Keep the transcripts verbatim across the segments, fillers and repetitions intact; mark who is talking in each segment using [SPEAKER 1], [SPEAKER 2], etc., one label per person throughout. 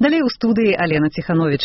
[SPEAKER 1] Далей у студыі Алена Ціхановіч.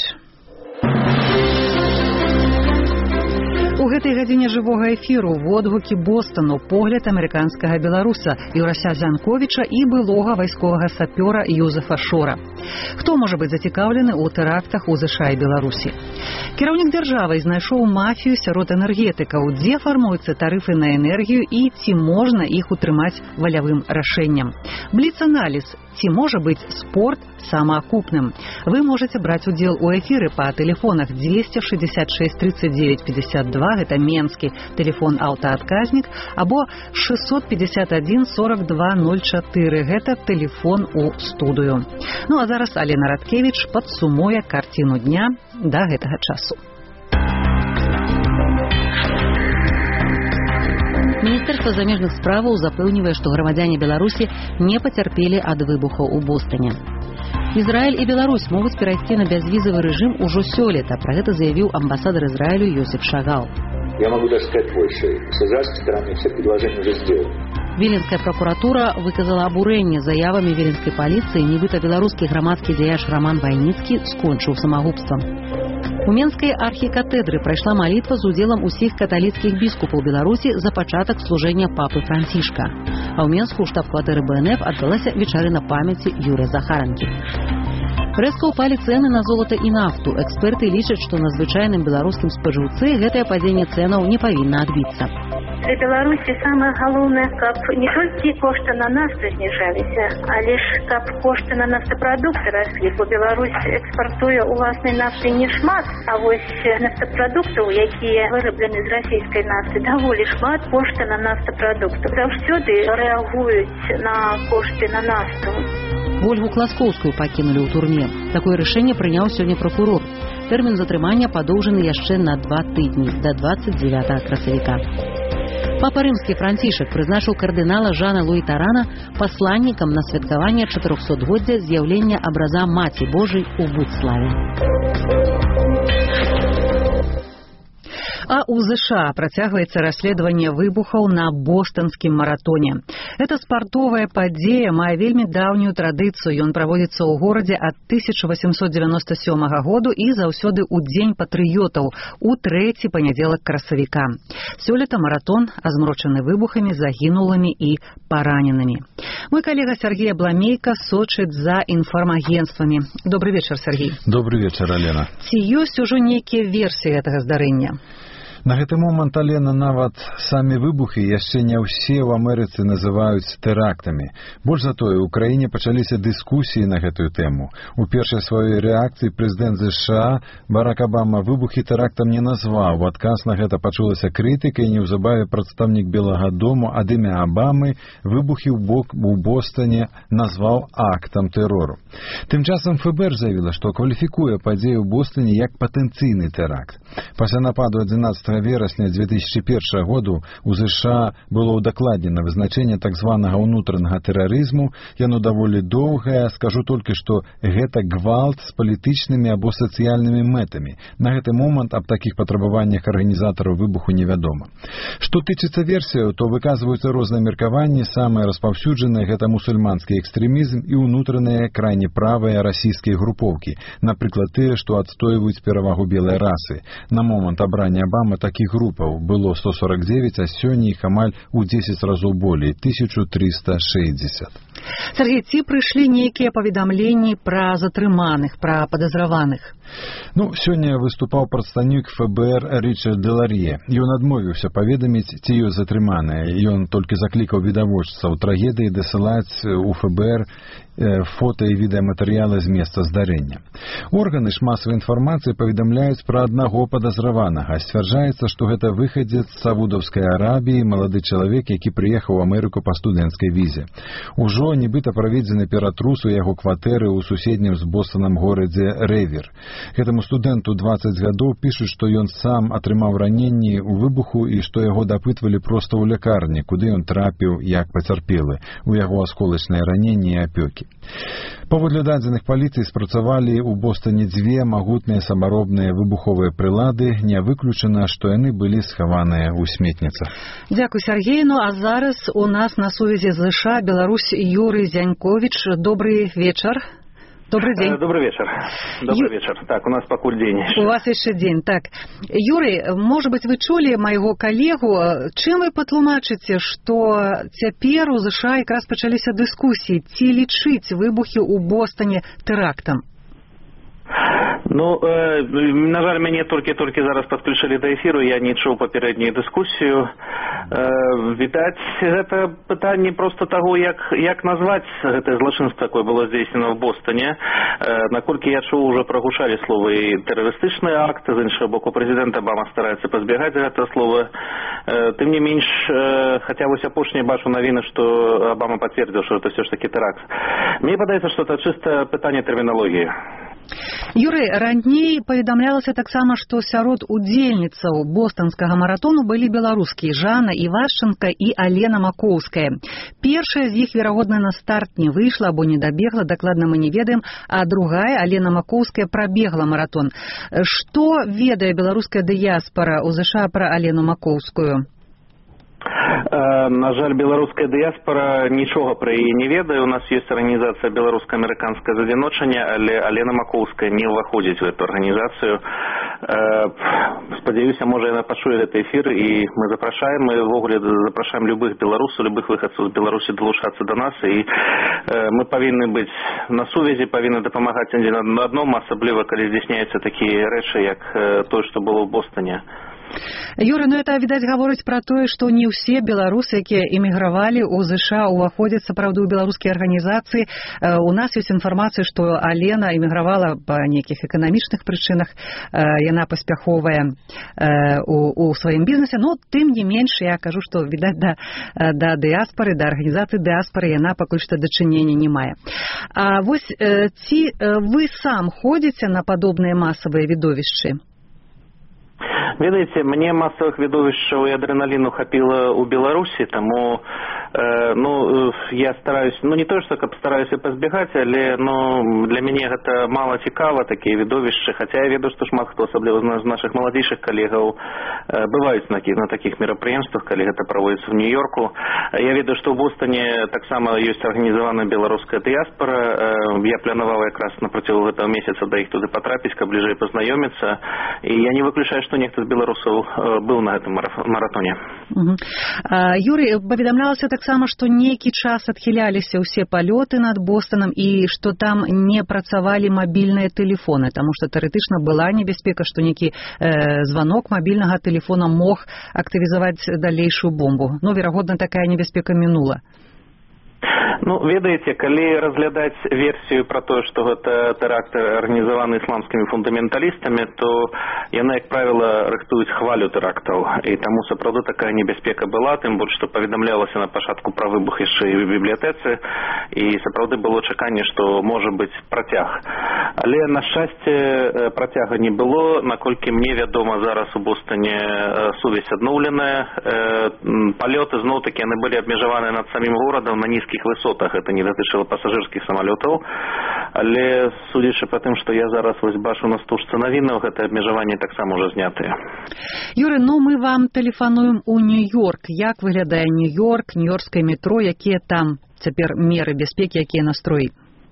[SPEAKER 1] У гэтай гадзіне жывога эфіру водгукі Бостону, погляд амерыканскага беларуса Юрася Зянковіча і былога вайсковага сапёра Юзефа Шора. Хто можа быць зацікаўлены ў тэрактах у ЗША і Беларусі? Кіраўнік дзяржавы знайшоў мафію сярод энергетыкаў, дзе фармуюцца тарыфы на энергію і ці можна іх утрымаць валявым рашэннем. Бліц-аналіз. Ці можа быць спорт самаакупным? Вы можаце браць удзел у эфіры па тэлефонах двести шестьдесят шесть тридцать девять пятьдесят два, гэта менскі тэлефон аўтаадказнік, або шестьсот пятьдесят один сорок два ноль четыре, гэта тэлефон у студыю. Ну а зараз Алена Радкевіч падсумуе карціну дня да гэтага часу.
[SPEAKER 2] Міністэрства замежных справаў запэўнівае, што грамадзяне Беларусі не пацярпелі ад выбухаў у Бостоне. Израиль и Беларусь могут перейти на безвизовый режим уже сёлета. Про это заявил амбассадор Израилю Йосиф Шагал.
[SPEAKER 3] Я могу даже сказать больше. С израильской стороны все предложения уже сделаны.
[SPEAKER 2] Віленская прокуратура выказала абурэнне заявамі віленскай паліцыі, нібыта беларускі грамадскі дзеяч Роман Вайніцкі скончыў самагубствам. У Менскай архікатэдры прайшла малітва з удзелам усіх каталіцкіх біскупаў Беларусі за пачатак служэння папы Францішка. А ў Менску ў штаб-кватэры Бэ Эн Эф адбылася вечарына памяці Юрыя Захаранкі. Рэзка ўпалі цэны на золата і нафту. Эксперты лічаць, што на звычайным беларускім спажыўцы гэтае падзенне цэнаў не павінна адбіцца.
[SPEAKER 4] Для Беларуси самое главное, как не только кошты на нафту снижались, а лишь как кошты на нафтопродукты росли. Бо Беларусь экспортуе уласной нафты не шмат, а вот нафтопродуктов, якія выраблены з российской нафты, даволі шмат кошты на нафтопродукты. Заўсёды реагуют на кошты на нафту.
[SPEAKER 2] Ольгу Класкоўскую пакінулі ў турме. Такое рашэнне прыняў сёння прокурор. Тэрмін затрымання падоўжаны яшчэ на два тыдні, да двадцать девятого красавіка. Папа Рымскі Францішак прызначыў кардынала Жана Луі Тарана пасланнікам на святкаванне чатырохсотгоддзя з'яўлення абраза Маці Божай у Будславе.
[SPEAKER 1] А у ЗША працягваецца расследаванне выбухаў на бостонскім маратоне. Это спартовая падзея мае вельмі даўнюю традыцыю. Ён праводзіцца ў горадзе ад тысяча восемьсот девяносто сёмага году і заўсёды ў дзень патрыётаў, у трэці панядзелак красавіка. Сёлета маратон азмрочаны выбухамі, загінулымі і параненымі. Мой калега Сергей Абламейка сочыць за інфармагенствамі. Добрый вечар, Сергей.
[SPEAKER 5] Добрый вечар, Алена.
[SPEAKER 1] Ці ёсць ужо нейкія версіі гэтага здарэння?
[SPEAKER 5] На гэты момант, Алена, нават самі выбухі яшчэ не ўсе ў Амерыцы называюць тэрактамі. Больш за тое, у краіне пачаліся дыскусіі на гэтую тэму. У першай сваёй рэакцыі прэзідэнт ЗША Барак Абама выбухі тэрактам не назваў. У адказ на гэта пачулася крытыка, і неўзабаве прадстаўнік Белага дому ад імя Абамы выбухі ў бок у Бостоне назваў актам тэрору. Тым часам Эф Бэ Эр заявіла, што кваліфікуе падзею ў Бостоне як патэнцыйны тэракт. Пасля нападу адзінаццатага верасня две тысячи первого году у ЗША было ўдакладнена вызначэнне так званага ўнутранага тэрарызму. Яно даволі доўгае, скажу толькі, што гэта гвалт з палітычнымі або сацыяльнымі мэтамі. На гэты момант аб такіх патрабаваннях арганізатараў выбуху невядома. Што тычыцца версіяў, то выказваюцца розныя меркаванні. Самае распаўсюджанае гэта мусульманскі экстрэмізм і ўнутраныя крайне правыя расійскія групоўкі. Напрыклад, тыя, што адстойваюць перавагу белай расы. На момант абрання Абама такіх групаў было сто сорок девять, а сёння іх амаль у дзесяць разоў болей, тысяча триста шестьдесят.
[SPEAKER 1] Сергей, ці прыйшлі нейкія паведамленні пра затрыманых, пра падазраваных?
[SPEAKER 5] Ну, сёння выступаў прадстаўнік Эф Бэ Эр Річард Деларье. Ён адмовіўся паведаміць, ці ёсць затрыманыя. Ён толькі заклікаў відавочцаў трагедыі дасылаць у Эф Бэ Эр фота і відэаматэрыялы з месца здарэння. Органы ж масавай інфармацыі паведамляюць пра аднаго падазраванага. Сцвярджаецца, што гэта выхадзец з Саудаўскай Арабіі, малады чалавек, які прыехаў у Амерыку па студэнцкай візе. Ужо нібыта праведзены ператрус у яго кватэры ў суседнім з Бостоном горадзе Рэвер. Гэтаму студэнту двадцать гадоў пішуць, што ён сам атрымаў раненні ў выбуху і што яго дапытвалі проста ў лякарні, куды ён трапіў як пацярпелы. У яго асколачныя раненні і апёкі. Паводле дадзеных паліцыі спрацавалі ў Бостоне дзве магутныя самаробныя выбуховыя прылады. Не выключана, што яны былі схаваныя ў сметніцах.
[SPEAKER 1] Дзякуй, Сергей. Ну а зараз у нас на сувязі з ЗША Беларусь Юрый Зянковіч. Добрый вечар. Добрый день.
[SPEAKER 6] Добрый вечер. Добрый Ю... вечер. Так, у нас покуль день.
[SPEAKER 1] У вас еще день. Так, Юрий, может быть, вы чули моего коллегу, чем вы патлумачыце, что теперь у США как раз пачаліся дискуссии, ці лічыць выбухи у Бостоне терактом?
[SPEAKER 6] Ну, э, на жаль, мяне толькі-толькі зараз падключылі да эфіру, я не чуў папярэднюю дыскусію. Э, відаць, гэта пытанне проста таго, як, як назваць гэтае злачынства, такое было здзейснена в Бостоне. Э, наколькі я чуў, уже прагучалі словы і тэрарыстычныя акты, з іншага боку, прэзідэнт Обама стараецца пазбягаць гэтае слова. Э, тым не менш, э, хаця вось апошняе бачу навіны, што Обама пацвердзіў, што гэта ўсё ж такі тэракт. Мне падаецца, што это чыста пытанне тэрміналогіі.
[SPEAKER 1] Юрый, раней паведамлялася таксама, што сярод удзельніцаў бостанскага маратону былі беларускія Жанна Івашченка і Алена Макоўская. Першая з іх, верагодна, на старт не выйшла або не дабегла, дакладна мы не ведаем, а другая, Алена Макоўская, прабегла маратон. Што ведае беларуская дыяспара ў ЗША пра Алену Макоўскую?
[SPEAKER 6] На жаль, беларуская дыяспара нічога пра яе не ведае. У нас ёсць арганізацыя беларуска-амерыканскае задзіночанне, але Алена Макоўская не ўваходзіць у эту арганізацыю. Спадзяюся, можа, яна пачуе гэты эфір, і мы запрашаем, мы ўвогуле запрашаем любых беларусаў, любых выхадцаў з Беларусі далучацца да нас, і мы павінны быць на сувязі, павінны дапамагаць адзін аднаму, асабліва калі здзяйсняюцца такія рэчы, як тое, што было ў Бостоне.
[SPEAKER 1] Юрий, ну это, видать, гаворыць пра тое, што не ўсе беларусы, якія эмігравалі ў ЗША, уваходзяць сапраўды ў беларускія арганізацыі. У нас ёсць інфармацыя, што Алена эмігравала па нейкіх эканамічных прычынах, яна паспяховая у, у сваім бізнесе, но тым не менш, я кажу, што, відаць, да, да дыяспары, да арганізацыі дыяспары яна пакуль што дачынення не мае. А вось ці вы сам ходзіце на падобныя масавыя відовішчы?
[SPEAKER 6] Ведаеце, мне масавых відовішчаў і адрэналіну хапіла ў Беларусі, таму э, ну, я стараюсь, ну не то, што каб стараюся пазбягаць, але ну, для мяне гэта мала цікава, такія відовішчы, хаця я ведаю, што шмат хто, асабліва з нашых маладзейшых калегаў, э, бываюць на, на такіх мерапрыемствах, калі гэта праводзіцца ў Нью-Йорку. Я ведаю, што ў Бостоне таксама ёсць арганізаваная беларуская дыяспара. Э, я планаваў якраз на працягу гэтага месяца да іх туды патрапіць, каб бліжэй пазнаёміцца, і я не выключаю, што нехта з беларусаў быў на гэтым маратоне.
[SPEAKER 1] Угу. А, Юрий, паведамлялася таксама, што нейкі час адхіляліся ўсе палёты над Бостоном і што там не працавалі мабільныя тэлефоны, таму што тэарэтычна была небяспека, што нейкі э, званок мабільнага тэлефона мог актывізаваць далейшую бомбу. Ну, верагодна, такая небяспека мінула.
[SPEAKER 6] Ну, ведаеце, калі разглядаць версію пра тое, што гэта тэракт арганізаваны ісламскімі фундаменталістамі, то яны, як правіла, рыхтуюць хвалю тэрактаў. І таму сапраўды такая небяспека была, тым больш, што паведамлялася на пачатку пра выбух яшчэ і ў бібліятэцы, і сапраўды было чаканне, што можа быць працяг. Але, на шчасце, працяга не было. Наколькі мне вядома, зараз у Бостоне сувязь адноўленая. Палёты, зноў-такі, яны былі абмежаваны над самім горадам на нізкіх высотах. Это не датычыла пасажырскіх самалётаў, але судзячы па тым, што я зараз вось бачу на стужцы навінаў, гэтае абмежаванне таксама ўжо знятыя.
[SPEAKER 1] Юрый, ну мы вам тэлефануем у Нью-Йорк. Як выглядае Нью-Йорк, нью-йоркскае метро, якія там цяпер меры бяспекі, якія настроі?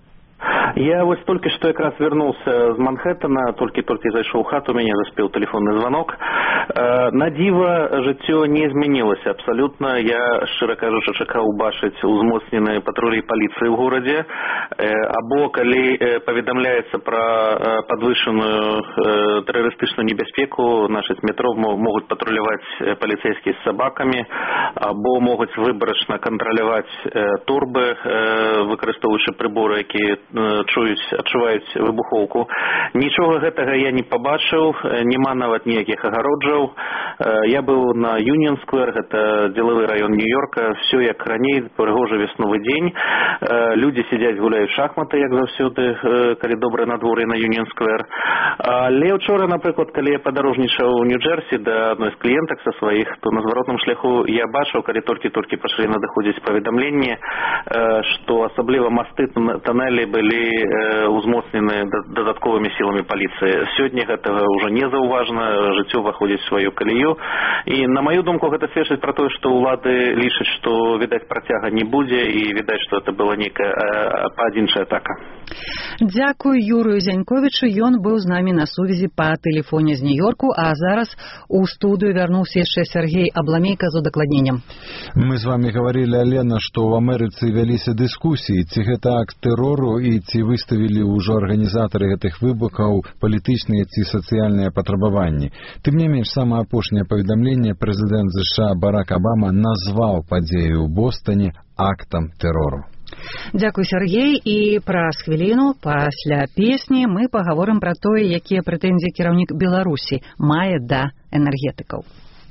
[SPEAKER 6] Я вось толькі што якраз вярнуўся з Манхэттена, толькі-толькі зайшоў у хату, мяне заспеў тэлефонны званок. На дзіва жыццё не змянілася абсалютна. Я, шчыра кажучы, чакаў убачыць узмоцненыя патрулі паліцыі ў горадзе, або калі паведамляецца пра падвышаную тэрарыстычную небяспеку, значыць, метро могуць патруляваць паліцэйскія з сабакамі, або могуць выбарачна кантраляваць турбы, выкарыстоўваючы прыборы, якія чуюць, адчуваюць выбухоўку. Нічога гэтага я не пабачыў, няма нават ніякіх агароджаў. Я быў на Юніон-сквер, гэта дзелавы раён Нью-Йорка, все як раней, прыгожы весновы дзень. Людзі сядзяць, гуляюць шахматы, як заўсёды, калі добрае надвор'е на Юніон-сквер. Але ўчора, напрыклад, калі я падарожнічаў у Нью-Джерсі да адной з кліентак са сваіх, то на зваротным шляху я бачыў, калі толькі-толькі пачалі надыходзіць паведамленні, што асабліва масты, тоннелі былі узмоцнены дадатковымі сіламі паліцыі. Сёння гэтага ўжо не заўважна, жыццё ўваходзіць у сваю калію. зямлю. І на маю думку, гэта сведчыць пра тое, што ўлады лічаць, што, відаць, працяга не будзе, і відаць, што гэта была нейкая э, паадзінчая атака.
[SPEAKER 1] Дзякую Юрыю Зяньковічу, ён быў з намі на сувязі па тэлефоне з Нью-Йорку, а зараз у студыю вярнуўся яшчэ Сергей Абламейка з удакладненнем.
[SPEAKER 5] Мы з вами гаварылі, Алена, што ў Амерыцы вяліся дыскусіі, ці гэта акт тэрору і ці выставілі ўжо арганізатары гэтых выбухаў палітычныя ці сацыяльныя патрабаванні. Тым не менш, самае апошняе паведамленне прэзідэнт ЗША Барак Абама назваў падзею ў Бостоне актам тэрору.
[SPEAKER 1] Дзякуй, Сергей, і праз хвіліну пасля песні мы пагаворым пра тое, якія прэтэнзіі кіраўнік Беларусі мае да энергетыкаў.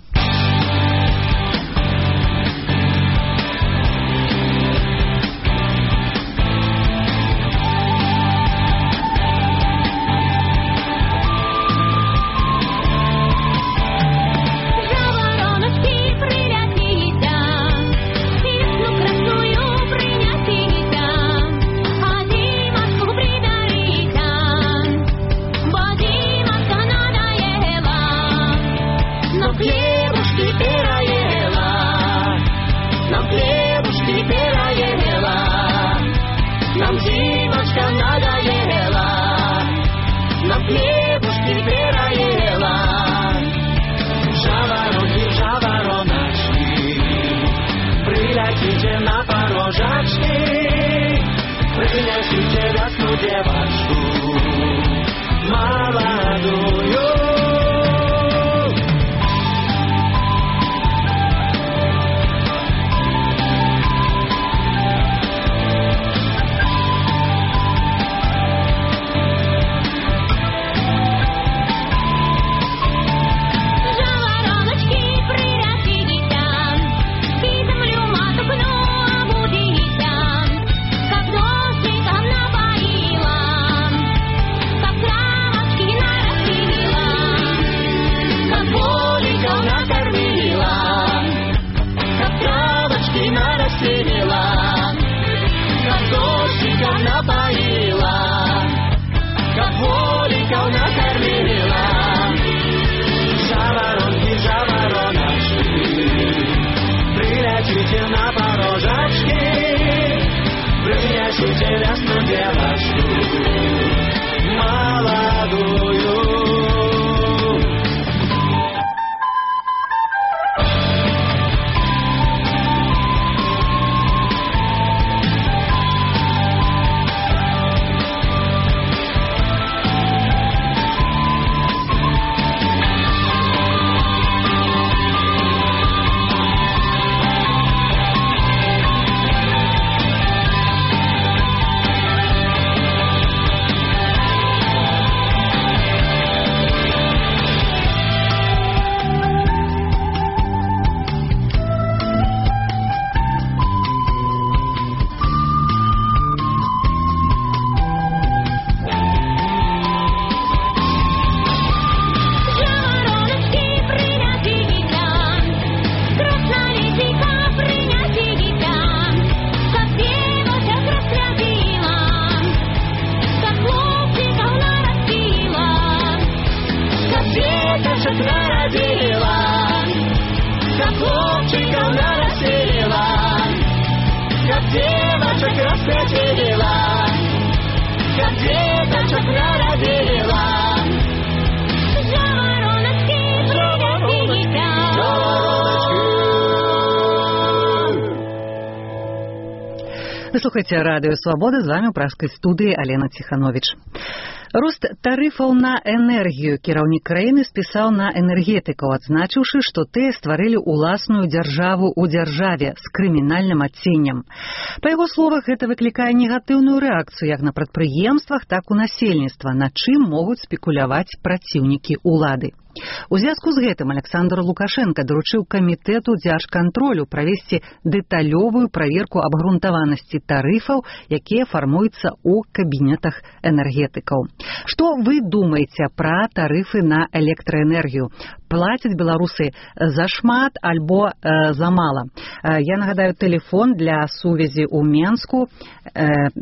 [SPEAKER 1] Вы слухаеце радыё Свабода, з вами ў пражскай студыі Алена Ціхановіч. Рост тарыфаў на энергію кіраўнік краіны спісаў на энергетыкаў, адзначыўшы, што тыя стварылі ўласную дзяржаву ў дзяржаве з крымінальным адценнем. Па яго словах, гэта выклікае негатыўную рэакцыю як на прадпрыемствах, так і у насельніцтва, на чым могуць спекуляваць праціўнікі ўлады. У звязку з гэтым Александр Лукашенко даручыў камітэту дзяржкантролю правесці дэталёвую праверку абгрунтаванасці тарыфаў, якія фармуюцца ў кабінетах энергетыкаў. Што вы думаеце пра тарыфы на электраэнергію? Плацяць беларусы зашмат альбо э, замала? Э, я нагадаю, тэлефон для сувязі ў Менску. Э,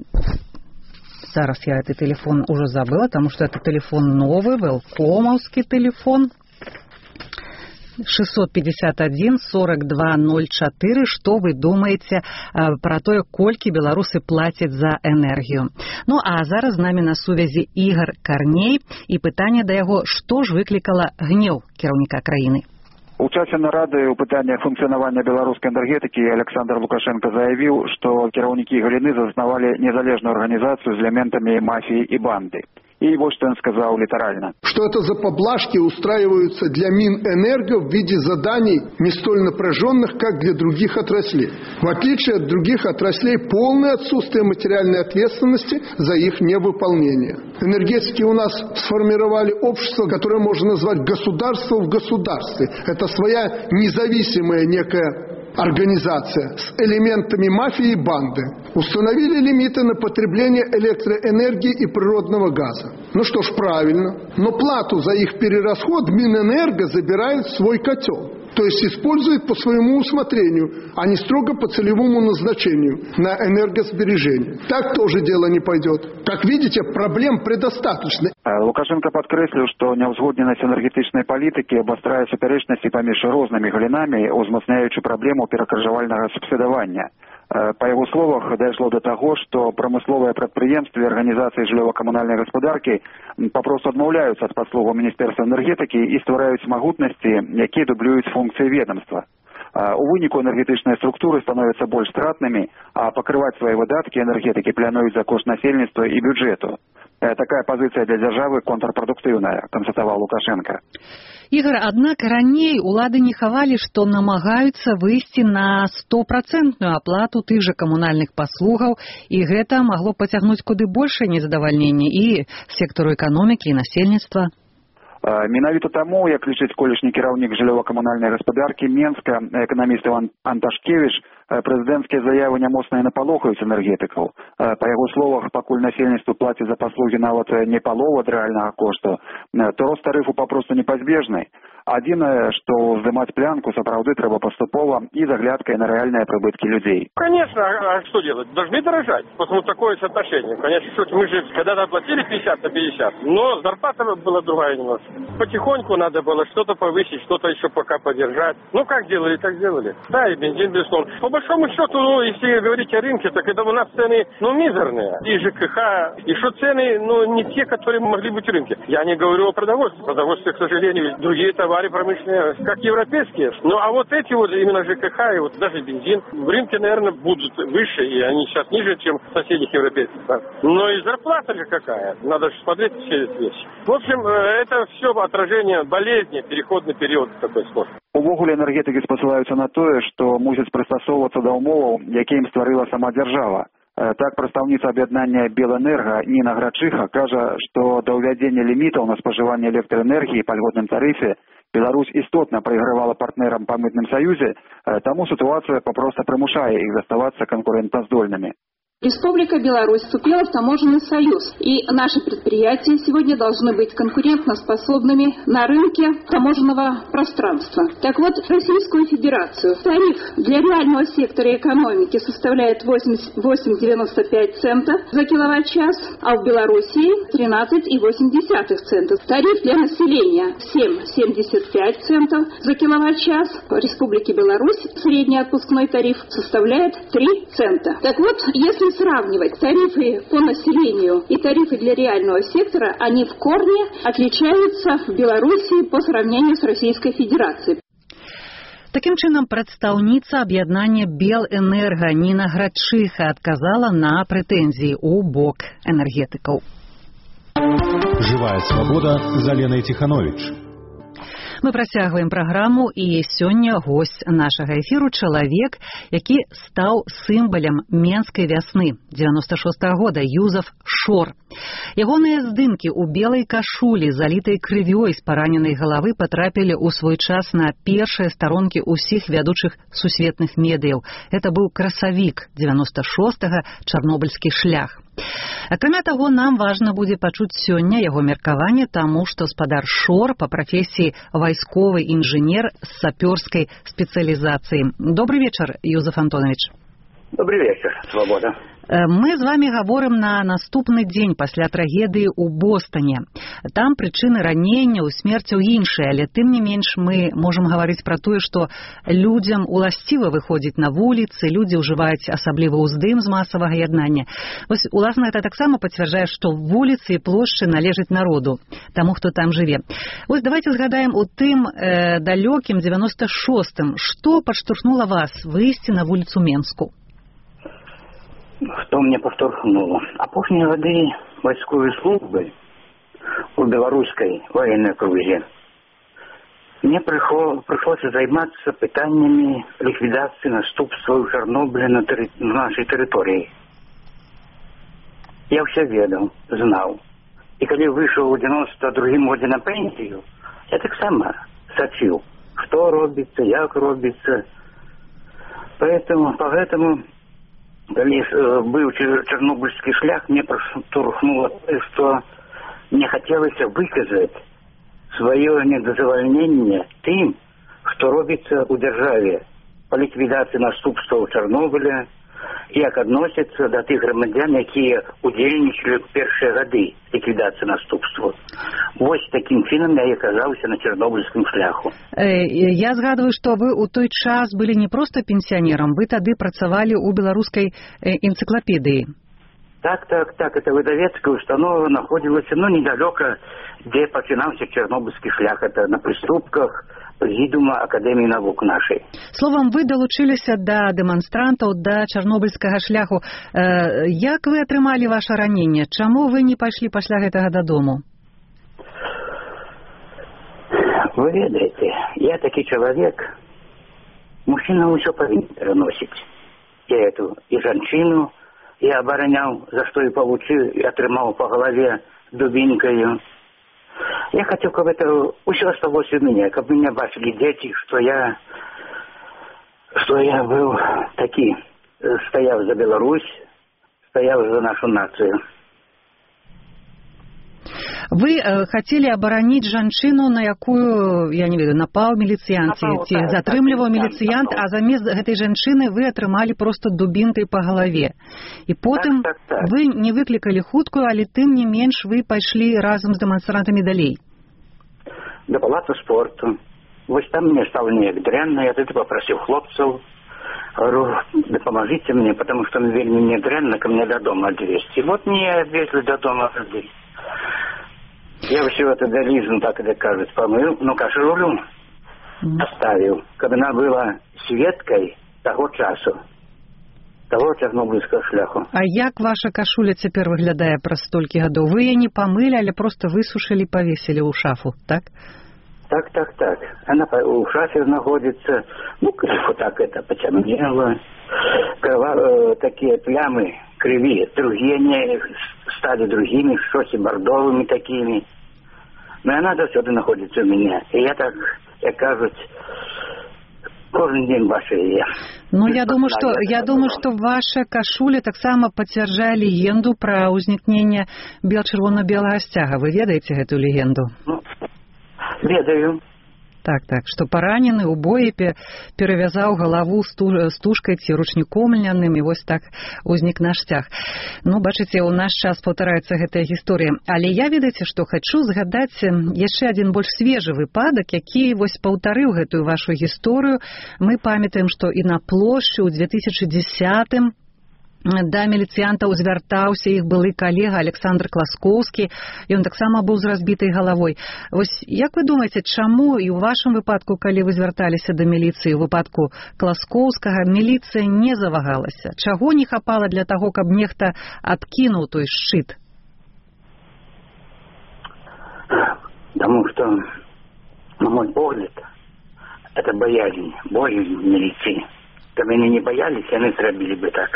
[SPEAKER 1] Зараз я этот телефон уже забыла, потому что это телефон новый, велкомовский телефон. шестьсот пятьдесят один сорок два ноль четыре. Что вы думаете э, про тое, колькі беларусы плацяць за энергію? Ну а зараз з намі на сувязі Ігор Карней і пытанне да яго, што ж выклікала гнеў кіраўніка краіны.
[SPEAKER 7] У часе нарады ў пытаннях функцыянавання беларускай энергетыкі Александр Лукашенко заявіў, што кіраўнікі галіны заснавалі незалежную арганізацыю з элементамі мафіі і банды. И вот что он сказал литерально.
[SPEAKER 8] Что это за поблажки устраиваются для Минэнерго в виде заданий не столь напряженных, как для других отраслей. В отличие от других отраслей, полное отсутствие материальной ответственности за их невыполнение. Энергетики у нас сформировали общество, которое можно назвать государство в государстве. Это своя независимая некая организация с элементами мафии и банды. Установили лимиты на потребление электроэнергии и природного газа. Ну что ж, правильно. Но плату за их перерасход Минэнерго забирает в свой котел. То есть использует по своему усмотрению, а не строго по целевому назначению на энергосбережение. Так тоже дело не пойдет. Как видите, проблем предостаточно.
[SPEAKER 7] Лукашенко падкрэсліў, што няўзгодненасць энергетычнай палітыкі абастрае супярэчнасці паміж рознымі галінамі, узмацняючы праблему перакрыжавальнага субсідавання. По его словах, дошло до того, что промысловые предприятия и организации жыллёва-коммунальной господарки попросту отмовляются от послуг Министерства энергетики и ствараюць магутнасці, якія дублююць функции ведомства. У выніку энергетычныя структуры становятся больш стратнымі, а покрывать свои выдатки энергетики плануюць за кошт насельніцтва и бюджету. Такая позиция для державы контрпродуктивная, констатовал Лукашенко.
[SPEAKER 1] Ігор, аднак раней улады не хавалі, што намагаюцца выйсці на стопроцентную аплату тых жа камунальных паслугаў, і гэта магло пацягнуць куды большае незадавальненне і сектару эканомікі і насельніцтва.
[SPEAKER 7] Менавіта таму, як лічыць колішні кіраўнік жыллёва-камунальнай гаспадаркі Менска, эканаміст Іван Анташкевіч, прэзідэнцкія заявы нямоцна напалохаюць энергетыкаў. Па яго словах, пакуль насельніцтву плаціць за паслугі нават не палова ад рэальнага кошту, то рост тарыфу папросту непазбежны. Адзінае, што здымаць плянку сапраўды трэба паступова і з аглядкай на рэальныя прыбыткі людзей.
[SPEAKER 9] Конечно, а что делать? Должны дорожать. Потому такое соотношение. Конечно, что мы же когда-то платили пятьдесят на пятьдесят, но зарплата была другая немножко. Потихоньку надо было что-то повысить, что-то еще пока поддержать. Ну, как делали, так делали. Да, и бензин, безусловно. По большому счету, ну, если говорить о рынке, так это у нас цены, ну, мизерные. И ЖКХ, и что цены, ну, не те, которые могли быть в рынке. Я не говорю о продовольствии. Продовольствие, к сожалению, другие товары промышленные, как европейские. Ну, а вот эти вот именно ЖКХ и вот даже бензин в рынке, наверное, будут выше, и они сейчас ниже, чем в соседних европейских. Да. Но и зарплата же какая. Надо же смотреть все эти вещи. В общем, это все отражение болезни, переходный период такой сложный.
[SPEAKER 7] Увогуле энергетики спасылаюцца на тое, што мусяць прыстасоўвацца да ўмоваў, якія ім стварыла сама дзяржава. Так, прадстаўніца аб'яднання Белэнерга Ніна Грачыха кажа, што да ўвядзення лімітаў на спажыванне электраэнергіі па льготным тарыфе Беларусь істотна прайгравала партнерам па мытным саюзе, таму ситуация попросту прымушае іх заставацца конкурентаздольнымі.
[SPEAKER 10] Республика Беларусь вступила в таможенный союз, и наши предприятия сегодня должны быть конкурентоспособными на рынке таможенного пространства. Так вот, Российскую Федерацию тариф для реального сектора экономики составляет восемь целых девяносто пять центов за киловатт-час, а в Белоруссии тринадцать целых восемь десятых центов. Тариф для населения семь целых семьдесят пять центов за киловатт-час. В Республике Беларусь средний отпускной тариф составляет три цента. Так вот, если сравнивать тарифы по населению и тарифы для реального сектора, они в корне отличаются в Беларуси по сравнению с Российской Федерацией.
[SPEAKER 1] Таким чынам, прадстаўніца аб'яднання Белэнерга Ніна Грачыха адказала на прэтэнзіі ў бок энергетыкаў.
[SPEAKER 11] Живая свобода з Аленай Тиханович.
[SPEAKER 1] Мы працягваем праграму, і сёння госць нашага эфіру чалавек, які стаў сімвалам менскай вясны дзевяноста шостага года, Юзеф Шор. Ягоныя здымкі ў белай кашулі, залітай крывёй з параненай галавы, патрапілі ў свой час на першыя старонкі ўсіх вядучых сусветных медыяў. Это быў красавік дзевяноста шостага, чарнобыльскі шлях. Акрамя таго, нам важна будзе пачуць сёння яго меркаванне, таму што спадар Шор па прафесіі вайсковы інжынер з сапёрскай спецыялізацыі. Добрый вечар, Юзеф Антонович.
[SPEAKER 12] Добрый вечер, Свобода.
[SPEAKER 1] Мы з вами гаворым на наступны дзень пасля трагедыі ў Бостоне. Там прычыны ранення, смерцяў іншыя, але тым не менш мы можам гаварыць пра тое, што людзям уласціва выходзіць на вуліцы, людзі ўжываюць асабліва ўздым з масавага яднання. Вось, уласна, гэта таксама пацвярджае, што вуліцы і плошчы належаць народу, таму, хто там жыве. Вось давайте згадаем у тым э, далёкім девяносто шостым, што падштурхнула вас выйсці на вуліцу Менску?
[SPEAKER 12] Што мне паштурхнуло? Апошнія гады вайсковай службы у беларускай военной крузе мне прыйшлося займацца пытаннямі ліквідацыі наступстваў Чарнобыля на, тэры... на нашай тэрыторыі. Я ўсё ведаў, знаў. І калі выйшаў у девяносто другім годзе на пенсію, я таксама сачыў, што робіцца, як робіцца. Поэтому, поэтому калі быў чарнобыльскі шлях, мне паштурхнула, што мне хацелася выказаць сваё недазавальненне тым, што робіцца ў дзяржаве па ліквідацыі наступстваў Чарнобыля і як адносяцца да тых грамадзян, якія удзельнічалі ў першыя гады ліквідацыі наступстваў. Вось такім чынам я і аказаўся на чарнобыльскім шляху.
[SPEAKER 1] Я згадваю, што вы ў той час былі не проста пенсіянерам, вы тады працавалі ў беларускай энцыклапедыі.
[SPEAKER 12] Так, так, так, это выдавецкая установа находилась, ну, недалёка, где пачынаўся чарнобыльскі шлях, это на прыступках Президиума Академии наук нашей.
[SPEAKER 1] Словом, вы долучилися до демонстрантов, до чарнобыльскага шляху. Э, як вы атрымалі ваше ранение? Чаму вы не пошли пасля гэтага дадому?
[SPEAKER 12] Вы ведаете, я таки человек, мужчина ўсё павінен пераносіць. Я эту и жанчыну я оборонял, за что и получил, и отрымал по голове дубинкою. Я хотел, чтобы это все осталось у меня, чтобы меня бачили дети, что я, что я был таки, стоял за Беларусь, стоял за нашу нацию.
[SPEAKER 1] Вы э, хотели оборонить жанчыну, на якую, я не ведаю, напаў міліцыянт, ці так, затрымліваў міліцыянт, а замест гэтай жанчыны вы атрымалі просто дубінкай по галаве. І потым так, так, так. Вы не выклікалі хуткую, але тым не менш вы пайшлі разам з дэманстрантамі далей.
[SPEAKER 12] Да палаты спорту. Вось там мне стало неяк дрэнна, я тады попросил хлопцаў, говорю, да помогите мне, потому что мне вельмі не дрэнна, ко мне до дома отвезти. Вот мне отвезли до дома отвезти. Я все это долизну, так и кажется, помыл, ну кашулю оставил, когда она была светкой того часу, того чарнобыльского шляху.
[SPEAKER 1] А як ваша кашуля цяпер выглядае праз столькі гадоў? Вы яе не помылі, але просто высушили, повесили у шафу, так?
[SPEAKER 12] Так, так, так. Она у шафе находится, ну, вот так это потемнело, крова, э, такие плямы крови, другие не стали другими, шоси бордовыми такими. Но она до сюда находится у меня. И я так, я кажуть, кожен день бачу ее.
[SPEAKER 1] Ну, я думаю, что, я думаю, что ваша кашуля таксама пацвярджае легенду про узнікнення бел-чырвона-белага сцяга. Вы ведаеце гэту легенду?
[SPEAKER 12] Ну, ведаю.
[SPEAKER 1] Так, так, што паранены ў бої перавязаў галаву стужкай ці ручніком льняным, і вось так узнік наш сцяг. Ну, бачыце, у наш час паўтараецца гэтая гісторыя. Але я, ведаеце, што хачу згадаць яшчэ адзін больш свежы выпадак, які вось паўтарыў гэтую вашу гісторыю. Мы памятаем, што і на плошчы ў две тысячы дзесятым да міліцыянтаў звяртаўся іх былы калега Александр Класкоўскі, і ён таксама быў з разбітай галавой. Вось як вы думаеце, чаму і ў вашым выпадку, калі вы звярталіся да міліцыі, у выпадку Класкоўскага, міліцыя не завагалася? Чаго не хапала для таго, каб нехта адкінуў той шчыт?
[SPEAKER 12] Потому что, на мой погляд, это боязнь, боязнь милиции. Каб они не боялись, они зрабілі бы так.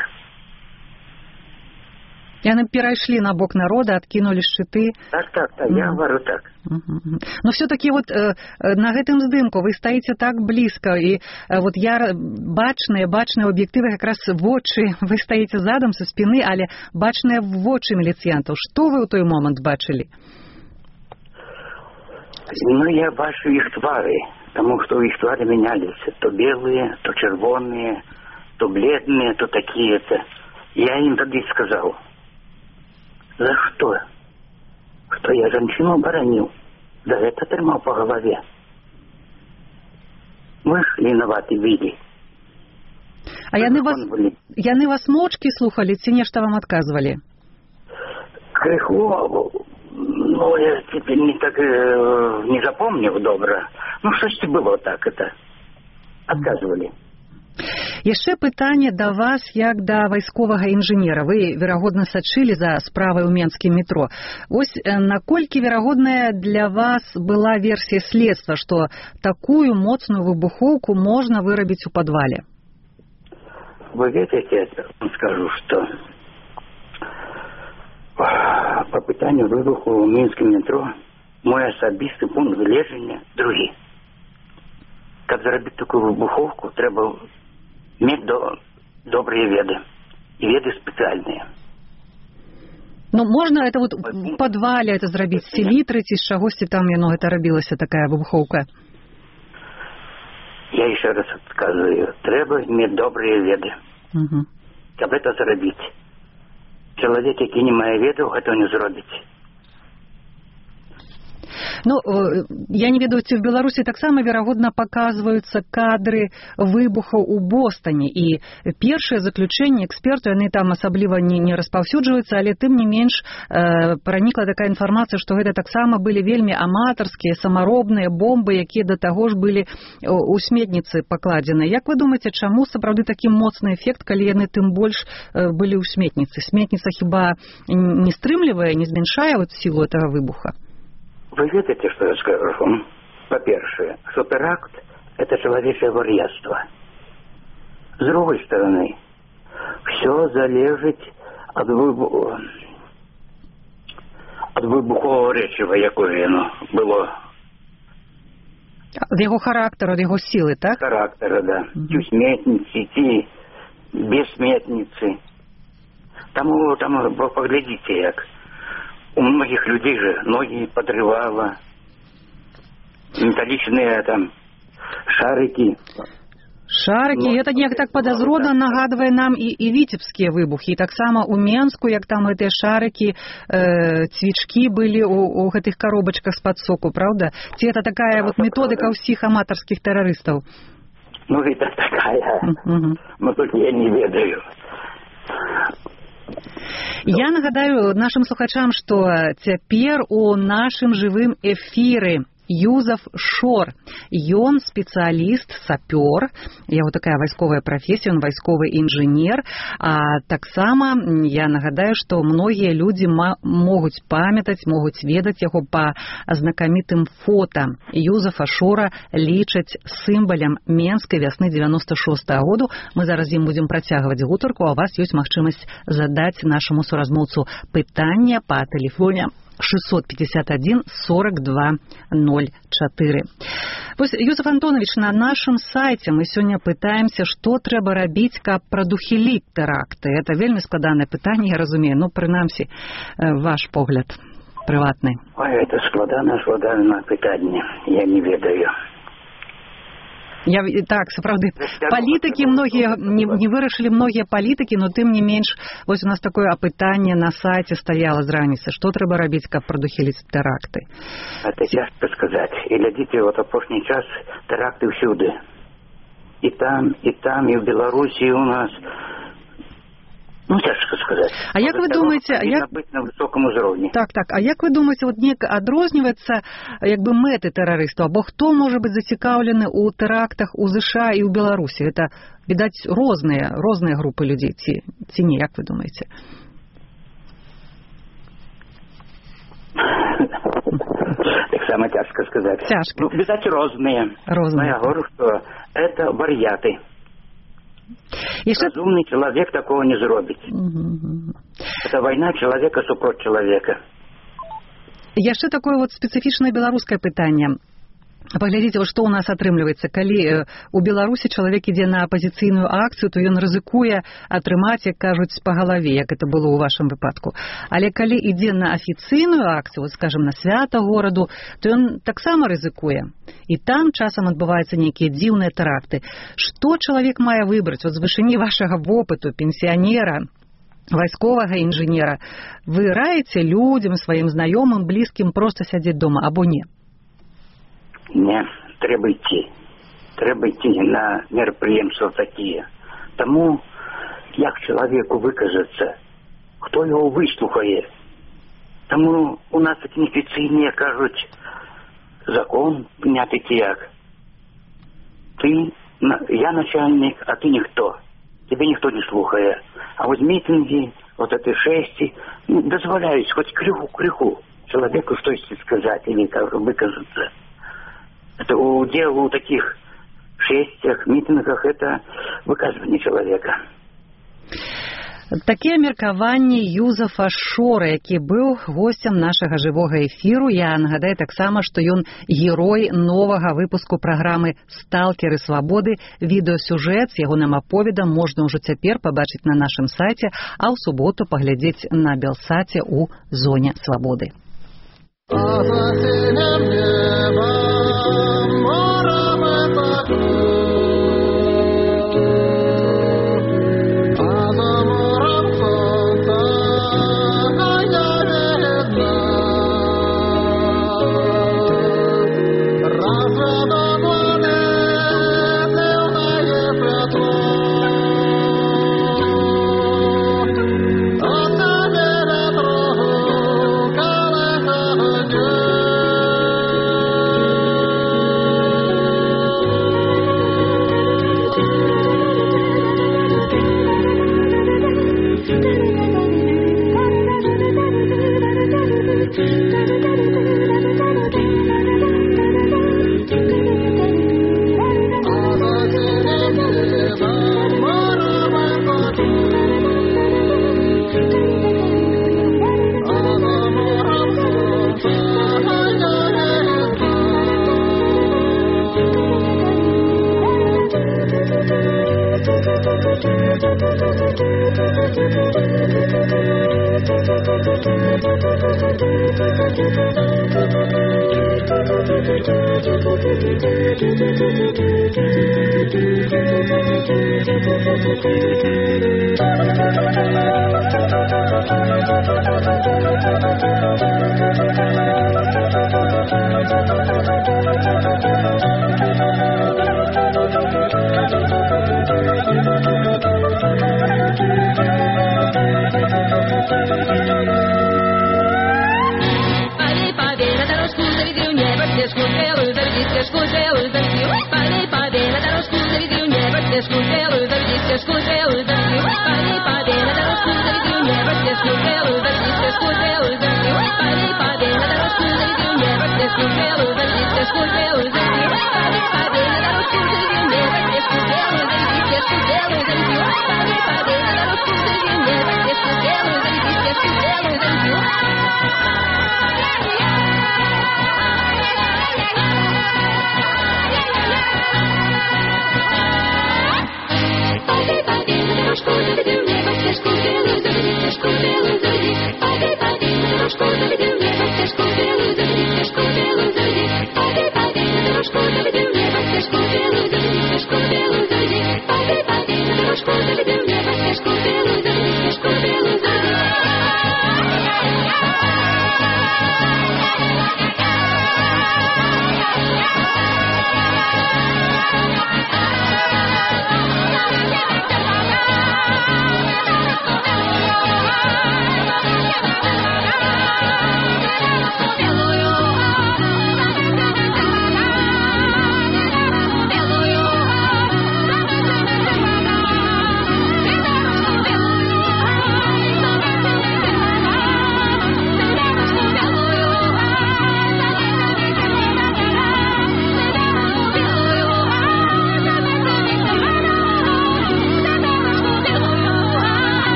[SPEAKER 1] Яны перайшлі на бок народа, адкінулі шчыты.
[SPEAKER 12] Так, так, так, я говорю так.
[SPEAKER 1] Но все-таки вот э, на гэтым здымку вы стаіце так блізка, і э, вот я бачныя, бачныя аб'ектывы, как раз вочы, вы стаіце задам са спіны, але бачныя вочы міліцыянтаў. Што вы ў той момант бачылі?
[SPEAKER 12] Ну, я бачу іх твары, тому что іх твары менялись. То белые, то чырвоныя, то бледные, то такие-то. Я им тогда и сказал, за что? Что я женщину оборонил, да это тримал по голове. Вы ж виноваты види.
[SPEAKER 1] А яны вас, яны вас мовчкі слухали, ці нешта вам адказвалі?
[SPEAKER 12] Крыху, ну, я теперь не так э, не запомнил добра. Ну, что-то было так это. Отказывали.
[SPEAKER 1] Яшчэ пытанне да вас як да вайсковага інжынера. Вы, верагодна, сачылі за справай у менскім метро. Вось наколькі верагодная для вас была версія следства, што такую моцную выбухоўку можна вырабіць у падвале?
[SPEAKER 12] Вы видите, скажу, что по пытанию выбуху в Минском метро мой особистый пункт гледжання другі. Как заробить такую выбуховку, треба иметь до, добрые веды. И веды специальные.
[SPEAKER 1] Ну, можно это вот в подвале это зрабіць, селитры, ці з чагосьці там яно гэта рабілася, такая выбуховка?
[SPEAKER 12] Я еще раз отказываю. Треба иметь добрые веды.
[SPEAKER 1] Угу.
[SPEAKER 12] Каб это заробить. Человек, який не мае ведаў, гэта не зробіць.
[SPEAKER 1] Ну, я не ведаю, ці в Беларусі таксама, верагодна, паказваюцца кадры выбухаў у Бостане. І першыя заключэнні эксперту, яны там асабліва не, не распаўсюджваюцца, але тым не менш э, пранікла такая інфармацыя, што гэта таксама былі вельмі аматарскія, самаробныя бомбы, якія да таго ж былі у сметніцы пакладзены. Як вы думаеце, чаму сапраўды такі моцны эфект, калі яны тым больш э, былі ў сметніцы? Сметніца хіба не стрымлівае, не зменшае вот силу этого выбуха?
[SPEAKER 12] Вы видите, что я скажу? По-перше, что теракт – это человеческое варьяство. С другой стороны, все залежит от, выбу... от выбухового речива, якое оно было.
[SPEAKER 1] От его характера, от его силы, так?
[SPEAKER 12] Характера, да. Mm-hmm. Ті сметницы, ті без сметницы. Там, там поглядите, як. У многих людей же ноги подрывало, металличные там шарики.
[SPEAKER 1] Шарики, ну, это неяк так подозродно нагадывае нам и, и витебские выбухи. И так само у Менску, як там эти шарики, э, цвічки были у, у этих коробочках с-под соку, правда? Ці это такая да, вот методика у всех аматорских террористов?
[SPEAKER 12] Ну, это такая. Uh-huh. Но только я не ведаю.
[SPEAKER 1] Я нагадаю нашим слухачам, што цяпер у нашым жывым эфіры Юзеф Шор. Ён спецыяліст, сапёр, яго такая вайсковая прафесія, ён вайсковы інжынер. А таксама я нагадаю, што многія людзі могуць памятаць, могуць ведаць яго па знакамітым фота. Юзефа Шора лічаць сімвалам менскай вясны девяносто шостага году. Мы зараз ім будзем працягваць гутарку, а у вас ёсць магчымасць задаць нашаму суразмоўцу пытанне па тэлефоне шестьсот пятьдесят один сорок два ноль четыре. Вось, Юзеф Антонович, на нашым сайце мы сёння пытаемся, што трэба рабіць, каб прадухіліць тэракты. Это вельмі складанае пытанне, я разумею. Ну, прынамсі, ваш погляд прыватны.
[SPEAKER 12] Ой, это складанае, складанае пытанне. Я не ведаю.
[SPEAKER 1] Я, так, сапраўды, палітыкі многія, не, не вырашылі многія палітыкі, но тым не менш, вось у нас такое апытанне на сайце стаяла з раніцы. Што трэба рабіць, каб прадухіліць тэракты?
[SPEAKER 12] Это цяжка сказаць. І глядзіце, вот апошні час тэракты ўсюды. І там, і там, і ў Беларусі у нас. Ну, цяжка сказаць.
[SPEAKER 1] А як вы думаеце, а як
[SPEAKER 12] быць на высоком узроўні?
[SPEAKER 1] Так, так. А як вы думаеце, вот нек адрозніваецца як бы мэты тэрарыстаў, або хто можа быць зацікаўлены ў тэрактах у ЗША і ў Беларусі? Это, відаць, розныя, розныя групы людзей, ці, ці не, як вы думаеце?
[SPEAKER 12] Таксама цяжка сказаць.
[SPEAKER 1] Цяжка.
[SPEAKER 12] Ну, відаць, розныя.
[SPEAKER 1] Розныя.
[SPEAKER 12] Я говорю, что это вар'яты.
[SPEAKER 1] Еще...
[SPEAKER 12] Разумный человек такого не зробить.
[SPEAKER 1] Угу.
[SPEAKER 12] Это война человека супротив человека.
[SPEAKER 1] Яшчэ такое вот специфичное беларускае пытанне. Паглядзіце, што ў нас атрымліваецца. Калі у Беларусі чалавек ідзе на апазіцыйную акцыю, то ён рызыкуе атрымаць, як кажуць, па галаве, як это было ў вашым выпадку. Але калі ідзе на афіцыйную акцыю, вот, скажем, на свята гораду, то ён таксама рызыкуе. І там часам адбываюцца нейкія дзіўныя тэракты. Што чалавек мае выбраць? Вот з вышыні вашага вопыту, пенсіянера, вайсковага інжынера, вы раіце людзям, сваім знаёмым, блізкім проста сядзець дома, або не?
[SPEAKER 12] Не, трэба ісці. Трэба ісці на мерапрыемствы такія. Таму, як чалавеку выкажацца, хто яго выслухае. Таму у нас такі неафіцыйныя кажуць, закон прыняты як. Ты, я начальник, а ты ніхто. Тебе ніхто не слухае. А вось мітинги, вот эти шэсці, ну, дазваляюць хоць крыху-крыху чалавеку штосьці сказаць или выказацца. Это удел у таких шестях, митингах, это выказывание человека.
[SPEAKER 1] Такія меркаванні Юзефа Шора, які быў госцем нашага жывога эфіру. Я нагадаю таксама, што ён герой новага выпуску праграмы «Сталкеры свабоды». Відэасюжэт з ягоным аповедам можна ўжо цяпер пабачыць на нашым сайце, а ў суботу паглядзець на Белсаце ў зоне свабоды.
[SPEAKER 13] Bye.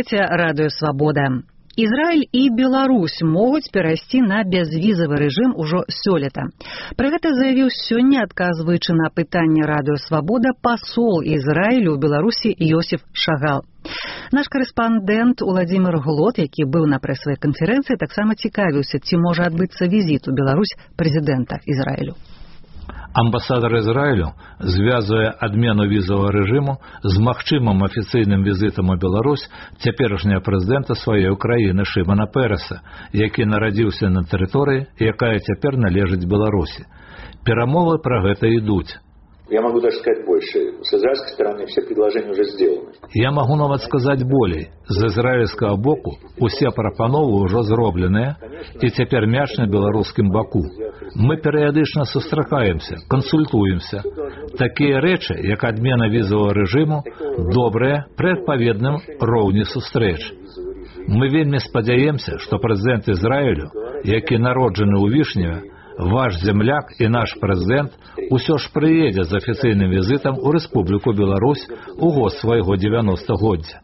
[SPEAKER 1] слухаце радыё Свабода. Ізраіль і Беларусь могуць перайсці на бязвізавы рэжым ужо сёлета. Пра гэта заявіў сёння, адказваючы на пытанне радыё Свабода, пасол Ізраілю ў Беларусі Йосиф Шагал. Наш корэспандэнт Уладзімир Глот, які быў на прэсавай канферэнцыі, таксама цікавіўся, ці можа адбыцца візіт у Беларусь прэзідэнта Ізраілю.
[SPEAKER 13] Амбасадар Ізраілю звязуе адмену візавага рэжыму з магчымым афіцыйным візітам у Беларусь цяперашняга прэзідэнта сваёй краіны Шымана Переса, які нарадзіўся на тэрыторыі, якая цяпер належыць Беларусі. Перамовы пра гэта ідуць.
[SPEAKER 3] Я могу даже сказать больше. С израильской стороны все предложения уже сделаны.
[SPEAKER 13] Я могу нават сказаць болей. З ізраільскага боку усе прапановы ўжо зробленыя, і цяпер мяч на беларускім баку. Мы перыядычна сустракаемся, кансультуемся. Такія рэчы, як адмена візавага рэжыму, добрыя пры адпаведным роўні сустрэч. Мы вельмі спадзяемся, што прэзідэнт Ізраілю, які народжаны ў Вішневе, ваш земляк і наш прэзідэнт усё ж прыедзе з афіцыйным візітам у Рэспубліку Беларусь у год свайго дзевяностагоддзя.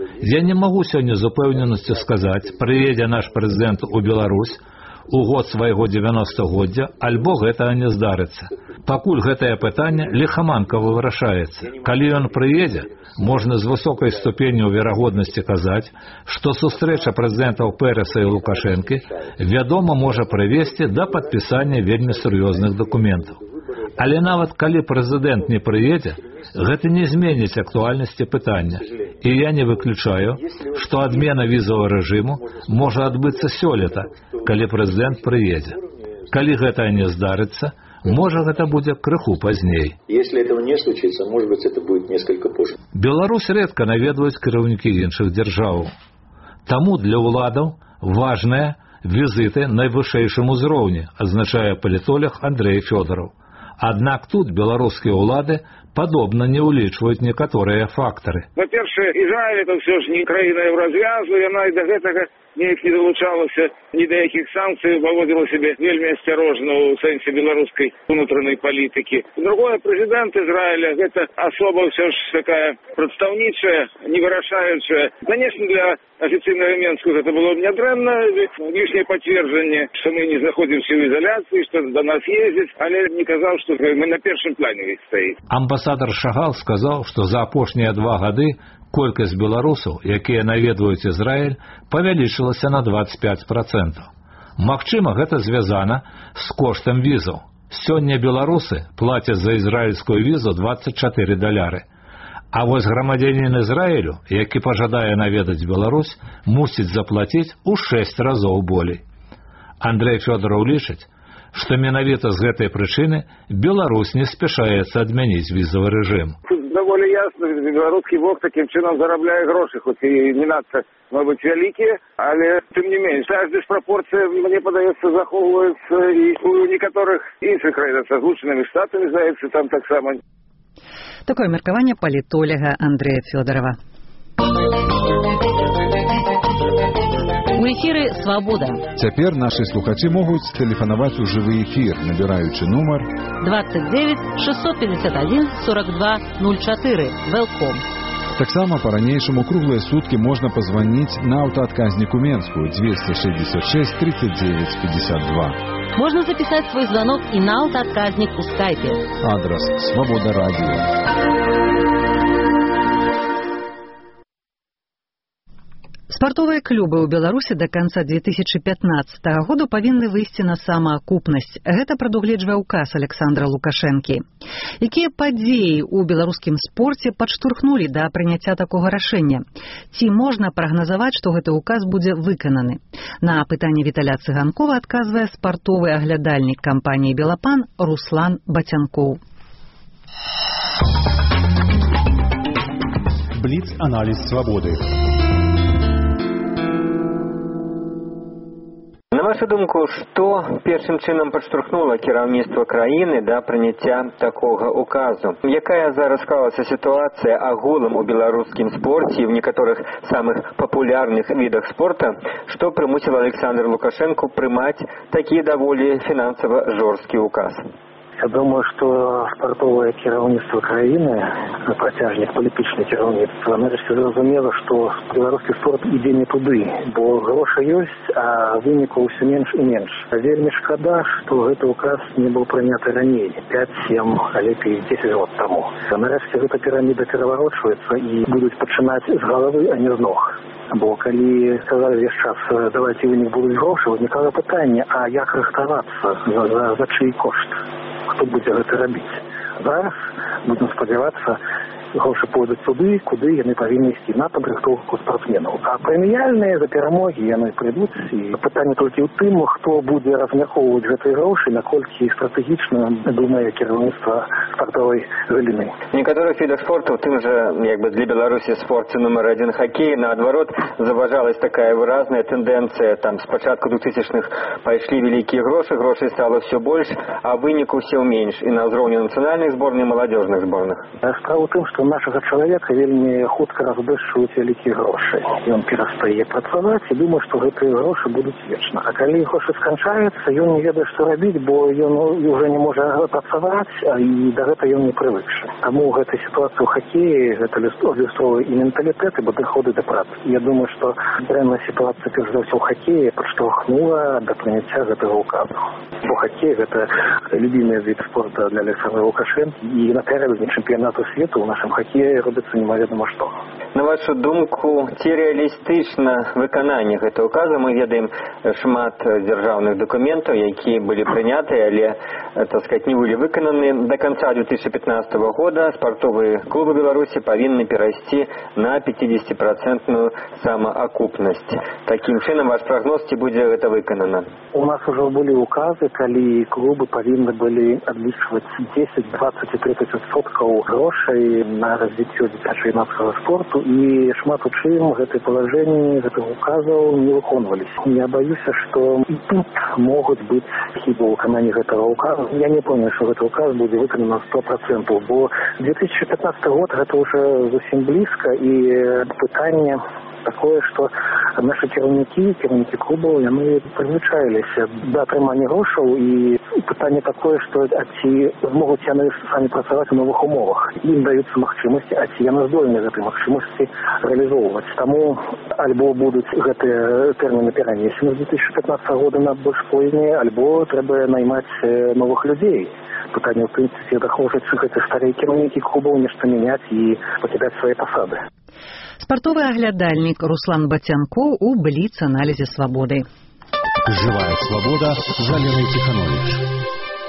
[SPEAKER 13] Я не магу сёння з упэўненасцю сказаць, прыедзе наш прэзідэнт у Беларусь у год свайго дзевяностагоддзя, альбо гэтага не здарыцца. Пакуль гэтае пытанне ліхаманкава вырашаецца. Калі ён прыедзе, можна з высокай ступенню верагоднасці казаць, што сустрэча прэзідэнтаў Переса і Лукашэнкі, вядома, можа прывесці да падпісання вельмі сур'ёзных дакументаў. Але нават калі прэзідэнт не прыедзе, гэта не зменіць актуальнасці пытання. І я не выключаю, што адмена візавага рэжыму можа адбыцца сёлета, калі прэзідэнт прыедзе. Калі гэта не здарыцца, можа гэта будзе крыху пазней.
[SPEAKER 3] Если этого не случится, может быть, это будет несколько позже.
[SPEAKER 13] Беларусь рэдка наведваюць кіраўнікі іншых дзяржаў. Таму для ўладаў важныя візіты на вышэйшым узроўні, азначае палітолог Андрей Фёдоров. Аднак тут беларускія ўлады падобна не ўлічваюць некаторыя фактары.
[SPEAKER 14] Па-першае, Ізраіль это ўсё ж не краіна еўразвязу, яна і да гэтага неяк не далучалася ні да якіх санкцый, паводзіла сябе вельмі асцярожна ў сэнсе беларускай унутранай палітыкі. Другое, прэзідэнт Ізраіля гэта асоба ўсё ж такая прадстаўнічая, не вырашаючая. Конечно, для афіцыйнага Менску гэта было б нядрэнна, лішняе пацверджанне, што мы не знаходзімся ў изоляцыі, што да нас ездзяць, але не казаў, што мы на першым плане ведь стаіць.
[SPEAKER 13] Амбасадар Шагал сказаў, што за апошнія два гады колькасць беларусаў, якія наведваюць Ізраіль, павялічылася на двадцать пять процентов. Магчыма, гэта звязана з коштам візаў. Сёння беларусы плацяць за ізраільскую візу двадцать четыре даляры. А вось грамадзянін Ізраілю, які пажадае наведаць Беларусь, мусіць заплаціць у шэсць разоў болей. Андрей Фёдоров лічыць, што менавіта з гэтай прычыны Беларусь не спяшаецца адмяніць візавы рэжым.
[SPEAKER 14] Даволі ясна, беларускі бок такім чынам зарабляе грошы, хоць і не надта, может быть, вялікія, але тым не менш. Та диспропорцыя, мне падаецца, захоўваецца і у некаторых іншых краінах, са Злучанымі Штатамі, здаецца, там таксама.
[SPEAKER 1] Такое меркаванне палітолога Андрея Фёдорова.
[SPEAKER 2] У эфіры «Свабода».
[SPEAKER 5] Цяпер нашы слухачы могуць тэлефанаваць у жывы эфір, набіраючы нумар
[SPEAKER 2] двадцать девять шестьсот пятьдесят один сорок два ноль четыре. Велком.
[SPEAKER 5] Таксама па-ранейшаму круглыя суткі можна пазваніць на аўтаадказніку Менскую двести шестьдесят шесть тридцать девять пятьдесят два.
[SPEAKER 2] Можно записать свой звонок и на аўтаадказнік у скайпе.
[SPEAKER 5] Адрес «Свобода радио».
[SPEAKER 1] Спартовыя клубы ў Беларусі да канца две тысячы пятнаццатага году павінны выйсці на самаакупнасць. Гэта прадугледжвае ўказ Александра Лукашэнкі. Якія падзеі ў беларускім спорце падштурхнулі да прыняцця такога рашэння? Ці можна прагназаваць, што гэты ўказ будзе выкананы? На пытанне Віталя Цыганкова адказвае спартовы аглядальнік кампаніі «Белапан» Руслан Бацянкоў.
[SPEAKER 11] Бліц-аналіз «Свабоды».
[SPEAKER 15] На вашу думку, што першым чынам падштурхнула кіраўніцтва краіны да прыняцця такога указу? Якая зараз склалася сітуацыя агулам у беларускім спорце і в некаторых самых папулярных відах спорта, што прымусіла Александр Лукашэнку прымаць такі даволі фінансава жорсткі указ?
[SPEAKER 16] Я думаю, што спартовае кіраўніцтва краіны, працяжнік палітычнае кіраўніцтва, нарэшце зразумела, што беларускі спорт ідзе не туды, бо грошы ёсць, а вынікаў ўсё менш і менш. Вельмі шкада, што гэты указ не быў прыняты раней, пяць сем, а лепей дзесяць год таму. Нарэшце гэта піраміда пераварочваецца і будуць пачынаць з галавы, а не з ног. Бо калі сказалі весь час, давайте вынік будуць грошы, узнікала пытанне, а як рыхтавацца, за, за, за чый кошт? Хто будзе гэта рабіць? Зараз будем спадзявацца, грошы пойдуць туды, куды яны павінны ісці, на падрыхтоўку спартсменаў. А прэміяльныя за перамогі яны прыйдуць, і пытанне толькі ў тым, хто будзе размяркоўваць гэтыя грошы, наколькі стратэгічна думае кіраўніцтва спартовай галіны.
[SPEAKER 15] В некаторых відах спорту, в тым жа, як бы для Беларусі спорце нумар адзін хакей, наадварот, заўважалась такая выразная тэндэнцыя, там спачатку двухтысячных пайшлі вялікія грошы, грошай стала ўсё больш, а выніку ўсё менш і на ўзроўні нацыянальных зборных і маладзёжных зборных.
[SPEAKER 16] Справа ў тым, што нашага чалавека вельмі хутка разбэшчваюць вялікія грошы. Ён перастае працаваць і думае, што гэтыя грошы будуць вечна. А калі грошы сканчаюцца, ён не ведае, што рабіць, бо ён уже не можа працаваць, і да гэта ён не прывыкшы. Таму гэта сітуацыя ў хакеі, гэта адлюстроўвае і менталітэт, і падыходы да працы. Я думаю, што дрэнная сітуацыя перш за ўсё ў хакеі падштурхнула да прыняцця гэтага ўказу. Бо хакей гэта любімы від спорта для Александра Лукашэнкі, і напярэдадні чэмпіянату свету ў нашым хакеі робіцца немаведама што.
[SPEAKER 15] На вашу думку, ці рэалістычна выкананне гэтага указа? Мы ведаем шмат дзяржаўных дакументаў, якія былі прынятыя, але, так сказать, не былі выкананы. До конца две тысячи пятнадцатого года спартовыя клубы Беларусі павінны перайсці на пятидесятипроцентную самаакупнасць. Такім чынам, ваш прагноз, ці будзе гэта выканана?
[SPEAKER 16] У нас ужо былі указы, калі клубы павінны былі адлічваць десять, двадцать и тридцать адсоткаў грошай на развіццё дзіцяча-юнацкага спорту, і шмат у чым гэтыя палажэнні гэтых указаў не выконваліся. Я баюся, што і тут могуць быць хібы ў выкананні гэтага указа. Я не помню, што гэты указ будзе выканан на сто процентов, бо две тысячи пятнадцатый год гэта ўжо зусім блізка, і пытанне такое, што нашы кіраўнікі, кіраўнікі клубаў, яны прызвычаіліся да атрымання грошаў, і пытанне такое, што а ці змогуць яны самі працаваць у новых умовах. Ім даюцца магчымасці, а ці яны здольны гэтай магчымасці рэалізоўваць. Таму альбо будуць гэтыя тэрміны перанесены з две тысячи пятнадцатого года на больш познія, альбо трэба наймаць новых людзей. Пытанне ў тым, ці дахожаць гэты старыя кіраўнікі клубаў нешта мяняць і пакідаць свае пасады.
[SPEAKER 1] Спартовы аглядальнік Руслан Бацянкоў у бліц-аналізе «Свабоды».
[SPEAKER 11] Жывая свабода з Аленай Ціхановіч.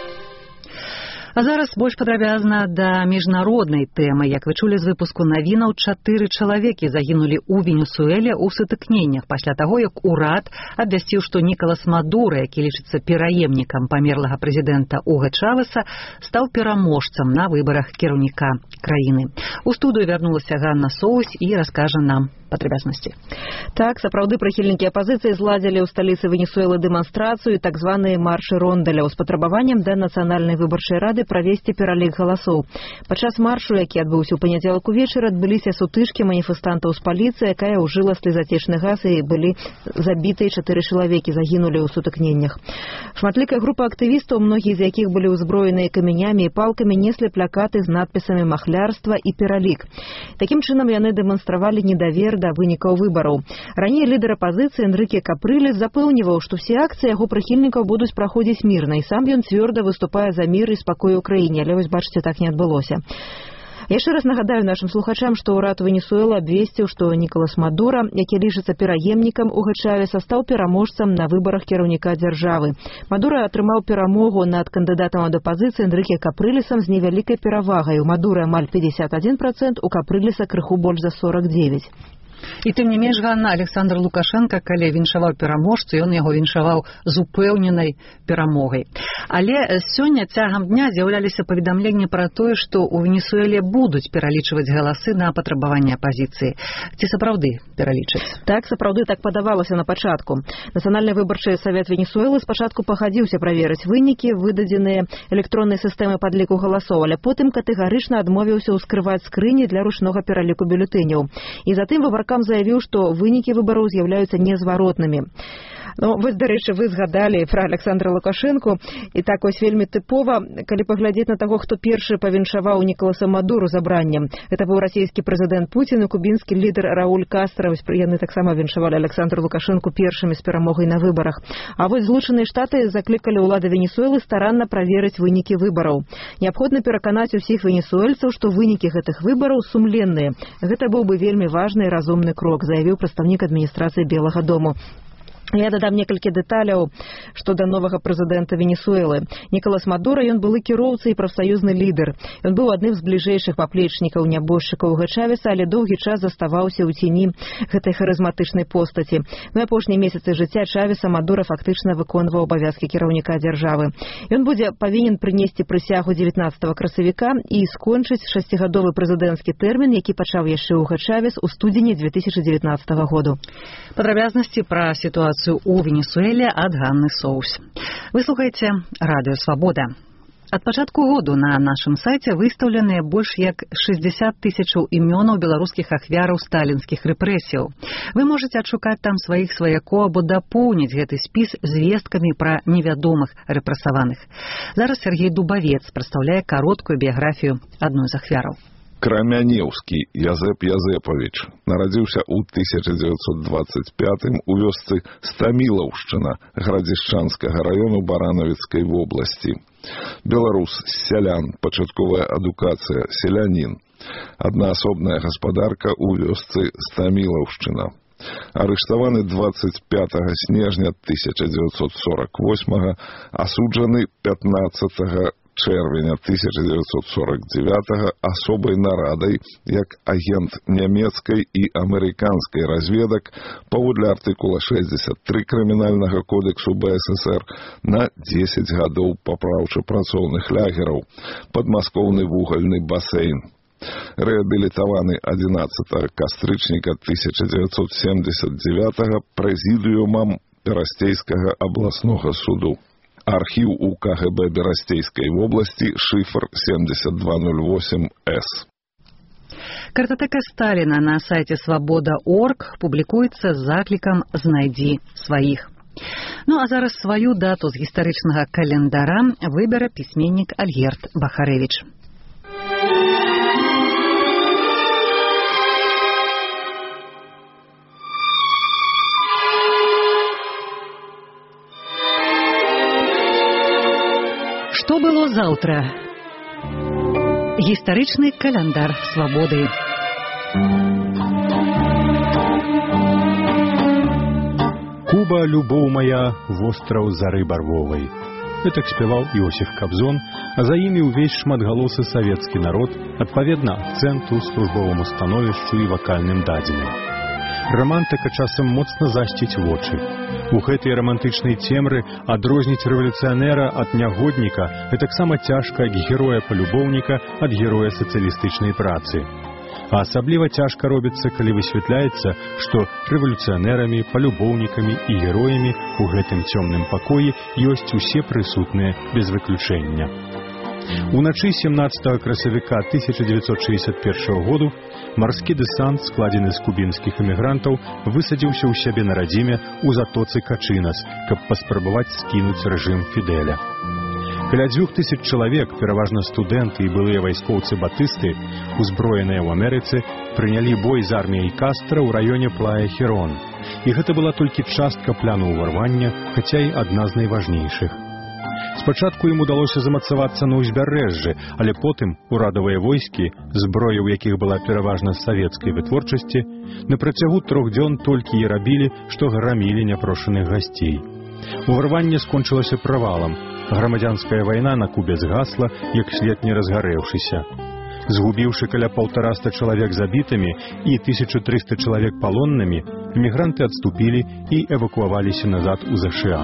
[SPEAKER 1] А зараз больш падрабязна да міжнароднай тэмы. Як вы чулі з выпуску навінаў, чатыры чалавекі загінулі ў Венесуэле ў сутыкненнях пасля таго, як урад абвясціў, што Нікалас Мадура, які лічыцца пераемнікам памерлага прэзідэнта Уга Чавеса, стаў пераможцам на выбарах кіраўніка краіны. У студыю вярнулася Ганна Соусь і раскажа нам падрабязнасці.
[SPEAKER 17] Так, сапраўды прыхільнікі апазіцыі зладзілі ў сталіцы Венесуэлы дэманстрацыю, так званыя маршы рондаляў з патрабаваннем да нацыянальнай выбарчай рады правесці пералік галасоў. Падчас маршу, які адбыўся ў панядзелак увечары, адбыліся сутычкі маніфестантаў з паліцыяй, якая ўжыла слезацечны газ, і былі забітыя чатыры чалавекі, загінулі ў сутыкненнях. Шматлікая група актывістаў, многія з якіх былі ўзброеныя камянямі і палкамі, неслі плакаты з надпісамі «Махлярства» і «Пералік». Такім чынам яны дэманстравалі недавер да вынікаў выбараў. Раней лідар апазіцыі Энрыке Капрылес запэўніваў, што ўсе акцыі яго прыхільнікаў будуць праходзіць мірна, і сам ён цвёрда выступае за мір і спакой у краіне, але вось бачыце, так не адбылося. Яшчэ раз нагадаю нашым слухачам, што ўрад Венесуэлы абвесціў, што Нікалас Мадура, які лічыцца пераемнікам Уга Чавеса, стаў пераможцам на выбарах кіраўніка дзяржавы. Мадура атрымаў перамогу над кандыдатам ад апазіцыі Энрыке Капрылесам з невялікай перавагай. У Мадуры амаль пятьдесят один процент, у Капрылеса крыху больш за сорок девять процентов.
[SPEAKER 1] І тым не менш, Ганна, Александр Лукашенко, калі віншаваў пераможцу, ён яго віншаваў з упэўненай перамогай. Але сёння цягам дня з'яўляліся паведамленні пра тое, што ў Венесуэле будуць пералічваць галасы на патрабаванне апазіцыі. Ці сапраўды пералічаць?
[SPEAKER 17] Так, сапраўды так падавалася на пачатку. Нацыянальны выбарчы савет Венесуэлы спачатку пагадзіўся праверыць вынікі, выдадзеныя электроннай сістэмы падліку галасоў, але потым катэгарычна адмовіўся ўскрываць скрыні для ручнога пераліку бюлетэняў. І затым выбаркам заявіў, што вынікі выбараў з'яўляюцца незваротнымі. Ну, вось, дарэчы, вы згадалі пра Александра Лукашэнку, і так вось вельмі тыпова, калі паглядзець на таго, хто першы павіншаваў Нікаласа Мадуру забраннем. Гэта быў расійскі прэзідэнт Пуцін і кубінскі лідар Рауль Кастра. Вось яны таксама віншавалі Александру Лукашэнку першымі з перамогай на выбарах. А вось Злучаныя Штаты заклікалі ўлады Венесуэлы старанна праверыць вынікі выбараў. Неабходна пераканаць усіх венесуэльцаў, што вынікі гэтых выбараў сумленныя. Гэта быў бы вельмі важны і разумны крок, заявіў прадстаўнік адміністрацыі Белага дому. Я дадам некалькі дэталяў, што да новага прэзідэнта Венесуэлы. Нікалас Мадура, ён былы кіроўца і прафсаюзны лідар. Ён быў адным з бліжэйшых паплечнікаў нябожчыкаў Г. Чавеса, але доўгі час заставаўся ў ціні гэтай харызматычнай постаці. На апошнія месяцы жыцця Чавеса Мадура фактычна выконваў абавязкі кіраўніка дзяржавы. Ён будзе павінен прынесці прысягу дзевятнаццатага красавіка і скончыць шасцігадовы прэзідэнцкі тэрмін, які пачаў яшчэ ў Г. Чавес у студзені две тысячи девятнадцатого году.
[SPEAKER 1] Падрабязнасці пра сітуацыю у Венесуэле ад Ганны Соус. Вы слухаеце Радыё Свабода. Ад пачатку году на нашым сайце выстаўленыя больш як шэсцьдзесят тысячаў імёнаў беларускіх ахвяраў сталінскіх рэпрэсіяў. Вы можаце адшукаць там сваіх сваякоў або дапоўніць гэты спіс звесткамі пра невядомых рэпрэсаваных. Зараз Сергей Дубавец прадстаўляе кароткую біяграфію адной з ахвяраў.
[SPEAKER 18] Крамянеўскі Язэп Язэпавіч нарадзіўся ў тысяча дзевяцьсот дваццаць пятым у вёсцы Стамілаўшчына Градзішчанскага раёну Баранавіцкай вобласці. Беларус з сялян, пачатковая адукацыя, селянін. Аднаасобная гаспадарка ў вёсцы Стамілаўшчына. Арыштаваны дваццаць пятага снежня тысяча дзевяцьсот сорок восьмага, асуджаны пятнаццатага чэрвеня тысяча дзевяцьсот сорок дзевятага асобай нарадай як агент нямецкай і амерыканскай разведак паводле артыкула шэсцьдзесят тры крымінальнага кодексу Б С С Р на дзесяць гадоў папраўча-працоўных лагераў, падмаскоўны вугальны басейн. Рэабілітаваны адзінаццатага кастрычніка тысяча дзевяцьсот семдзесят дзевятага прэзідыумам Берасцейскага абласнога суду. Архіў у К Г Б Берасцейскай вобласці, шифр семьдесят два ноль восемь С.
[SPEAKER 1] Картатэка Сталіна на сайце свабода точка орг публікуецца з заклікам «Знайдзі сваіх». Ну а зараз сваю дату з гістарычнага календара выбере пісьменнік Альгерд Бахарэвіч. Што было заўтра? Гістарычны каляндар свабоды.
[SPEAKER 19] Куба, любоў мая, востраў зары барвовай. Гэтак спяваў Іосиф Кабзон, а за імі ўвесь шматгалосы савецкі народ, адпаведна акцэнту, службоваму становішчу і вакальным дадзеным. Рамантыка часам моцна засціць вочы. У гэтай рамантычнай цемры адрозніць рэвалюцыянера ад нягодніка гэтаксама цяжка як героя-палюбоўніка ад героя сацыялістычнай працы. А асабліва цяжка робіцца, калі высвятляецца, што рэвалюцыянерамі, палюбоўнікамі і героямі ў гэтым цёмным пакоі ёсць усе прысутныя без выключэння. Уначы семнаццатага красавіка тысяча дзевяцьсот шэсцьдзесят першага году марскі дэсант, складзены з кубінскіх эмігрантаў, высадзіўся ў сябе на радзіме ў затоцы Качынас, каб паспрабаваць скінуць рэжым Фідэля. Каля дзвюх тысяч чалавек, пераважна студэнты і былыя вайскоўцы-батысты, узброеныя ў Амерыцы, прынялі бой з арміяй Кастра ў раёне Плая-Херон. І гэта была толькі частка пляну ўварвання, хаця і адна з найважнейшых. Спачатку ім удалося замацавацца на ўзбярэжжы, але потым урадавыя войскі, зброя ў якіх была пераважна з савецкай вытворчасці, на працягу трох дзён толькі і рабілі, што грамілі няпрошаных гасцей. Уварванне скончылася правалам. Грамадзянская вайна на Кубе згасла, як след не разгарэўшыся. Згубіўшы каля паўтараста чалавек забітымі і тысячу трыста чалавек палоннымі, эмігранты адступілі і эвакуаваліся назад у ЗША.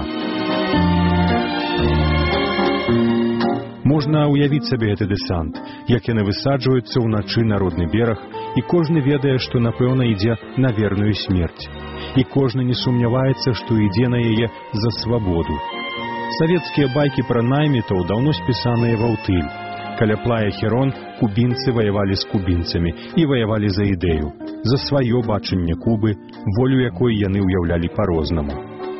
[SPEAKER 19] Можна ўявіць сабе гэты дэсант, як яны высаджваюцца ўначы на родны бераг, і кожны ведае, што, напэўна, ідзе на верную смерць. І кожны не сумняваецца, што ідзе на яе за свабоду. Савецкія байкі пра наймітаў даўно спісаныя ва ўтыль. Каля Плая-Херон кубінцы ваявалі з кубінцамі і ваявалі за ідэю, за сваё бачанне Кубы, волю якой яны ўяўлялі па-рознаму.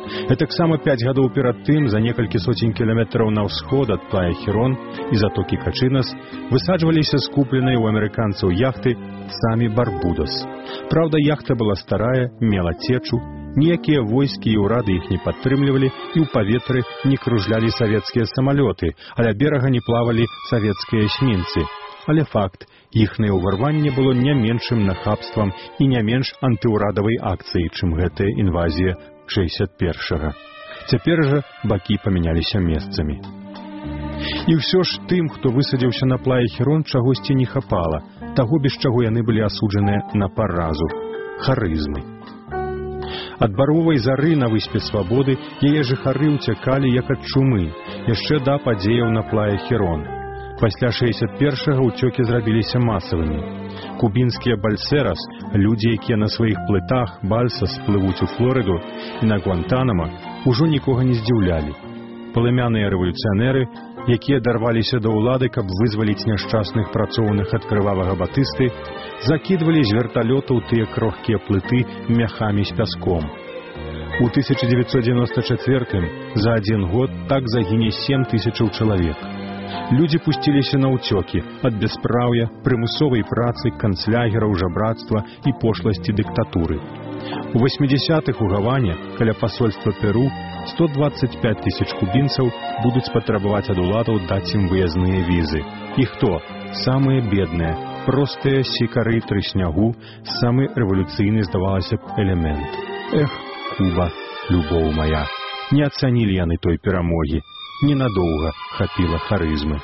[SPEAKER 19] Гэтаксама пяць гадоў перад тым за некалькі соцень кіламетраў на ўсход ад плая Херон і затокі Качынас высаджваліся скупленыя ў амерыканцаў яхты самі Барбудас. Праўда, яхта была старая, мела цечу, ніякія войскі і ўрады іх не падтрымлівалі і ў паветры не кружлялі савецкія самалёты, а ля берага не плавалі савецкія эсмінцы. Але факт, іхнае ўварванне было не меншым нахабствам і не менш антыўрадавай акцыяй, чым гэтая інвазія шэсцьдзесят першага. Цяпер жа бакі памяняліся месцамі. І ўсё ж тым, хто высадзіўся на плае Херон, чагосьці не хапала, таго, без чаго яны былі асуджаныя на паразу – харызмы. Ад барвовай зары на выспе Свабоды яе жыхары ўцякалі як ад чумы, яшчэ да падзеяў на плае Херон. Пасля шэсцьдесят першага ўцёкі зрабіліся масавымі. Кубінскія бальсерас, людзі, якія на сваіх плытах бальсас плывуць у Флорыду і на Гуантанамо, ужо нікога не здзіўлялі. Палымяныя рэвалюцыянеры, якія дарваліся да ўлады, каб вызваліць няшчасных працоўных ад крывавага батысты, закідвалі з верталётаў тыя крохкія плыты мяхамі з пяском. У тысяча дзевяцьсот дзевяноста чацвёртым за адзін год так загіне сем тысячаў чалавек. Людзі пусціліся на ўцёкі ад бяспраўя, прымусовай працы, канцлягераў, жабрацтва і пошласці дыктатуры. У восьмідзясятых у Гаване, каля пасольства Перу, сто двадцать пять тысяч кубінцаў будуць патрабаваць ад уладаў даць ім выязныя візы. І хто? Самыя бедныя, простыя сікары трыснягу, самы рэвалюцыйны, здавалася б, элемент. Эх, Куба, любоў мая, не ацанілі яны той перамогі. Ненадоўга хапіла харызмы.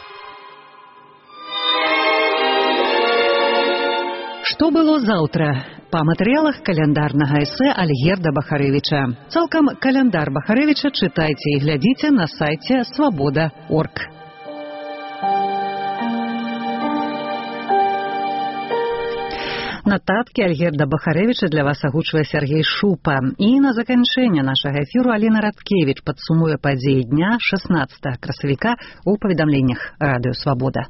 [SPEAKER 1] Што было заўтра? Па матэрыялах каляндарнага эсэ Альгерда Бахарэвіча. Цалкам каляндар Бахарэвіча чытайце і глядзіце на сайце свабода точка орг. Нататкі Альгерда Бахарэвіча для вас агучвае Сергей Шупа. І на заканчэнне нашага эфіру Аліна Радкевіч падсумуе падзеі дня шаснаццатага красавіка ў паведамленнях Радыё Свабода.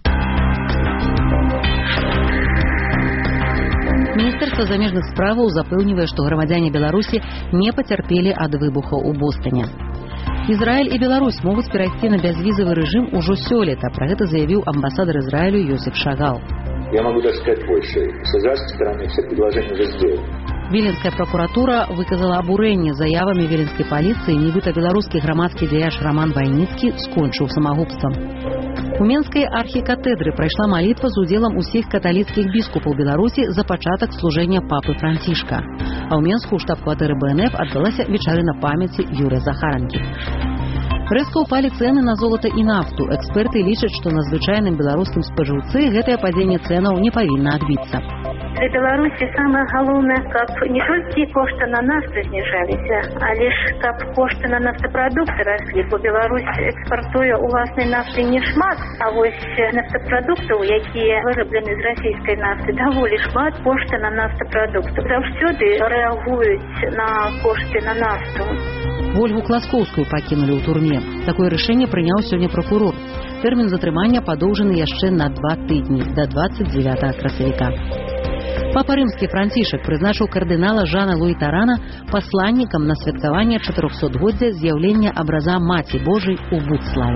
[SPEAKER 2] Міністэрства замежных справаў запэўнівае, што грамадзяне Беларусі не пацярпелі ад выбухаў у Бостоне. Израиль и Беларусь могут перейти на безвизовый режим уже сёлета. Про это заявил амбассадор Израилю Йосиф Шагал.
[SPEAKER 3] Я могу даже сказать больше. С израильской стороны все предложения уже сделаны.
[SPEAKER 2] Віленская прокуратура выказала абурэнне заявамі віленскай паліцыі, нібыта беларускі грамадскі дзеяч Роман Вайніцкі скончыў самагубствам. У Менскай архікатэдры прайшла малітва з удзелам усіх каталіцкіх біскупаў Беларусі за пачатак служэння папы Францішка. А ў Менску ў штаб-кватэры Бэ Эн Эф адбылася вечарына памяці Юрыя Захаранкі. Рэзка ўпалі цэны на золата і нафту. Эксперты лічаць, што на звычайным беларускім спажыўцы гэтае падзенне цэнаў не павінна адбіцца.
[SPEAKER 4] Для Беларуси самое главное, как не только кошты на нафту снижались, а лишь как кошты на нафтопродукты росли. Бо Беларусь экспортуе уласной нафты не шмат, а вот нафтопродуктов, якія выраблены з российской нафты, даволі шмат кошты на нафтопродукты. Заўсёды рэагуюць на кошты на нафту.
[SPEAKER 2] Ольгу Класкоўскую пакінулі ў турме. Такое рашэнне прыняў сёння прокурор. Тэрмін затрымання падоўжаны яшчэ на два тыдні, да двадцать девятого красавіка. Папа Рымскі Францішак прызначыў кардынала Жана Луі Тарана пасланнікам на святкаванне чатырохсотгоддзя з'яўлення абраза Маці Божай у Будславе.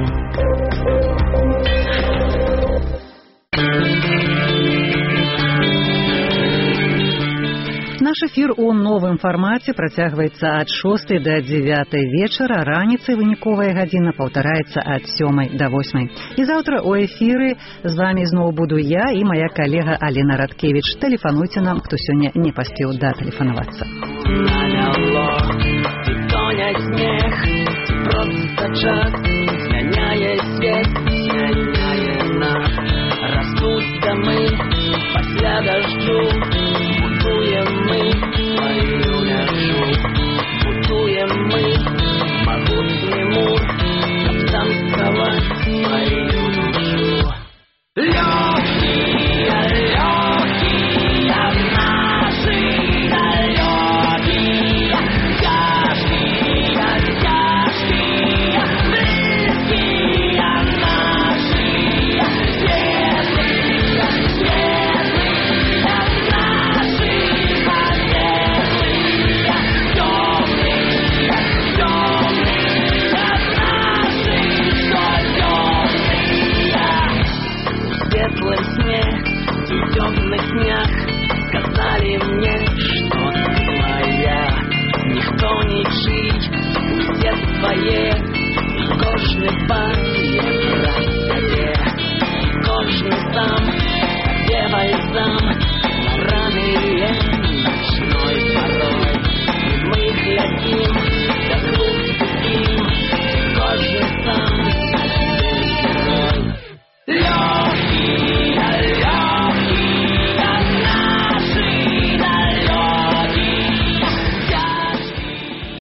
[SPEAKER 1] Наш эфір у новым фармаце працягваецца ад шостай да дзевятай вечара, раніцай выніковая гадзіна паўтараецца ад сёмай да восьмай. І заўтра у эфіры з вамі зноў буду я і мая калега Аліна Радкевіч. Тэлефануйце нам, хто сёння не паспеў датэлефанавацца.
[SPEAKER 20] Наляло, і тонять снег, просто час змяняе свет, змяняе нас. Растут дамы пасля дажджу, будуем мы свою мяжу, будуем мы могутный мур, каб танцевать свою душу. Легкие, легкие наши далекие ніхто нічий, усе свае, кожны пае праз сябе, кожны сам сябе бальзам на раны ночной порой. Мы глядзім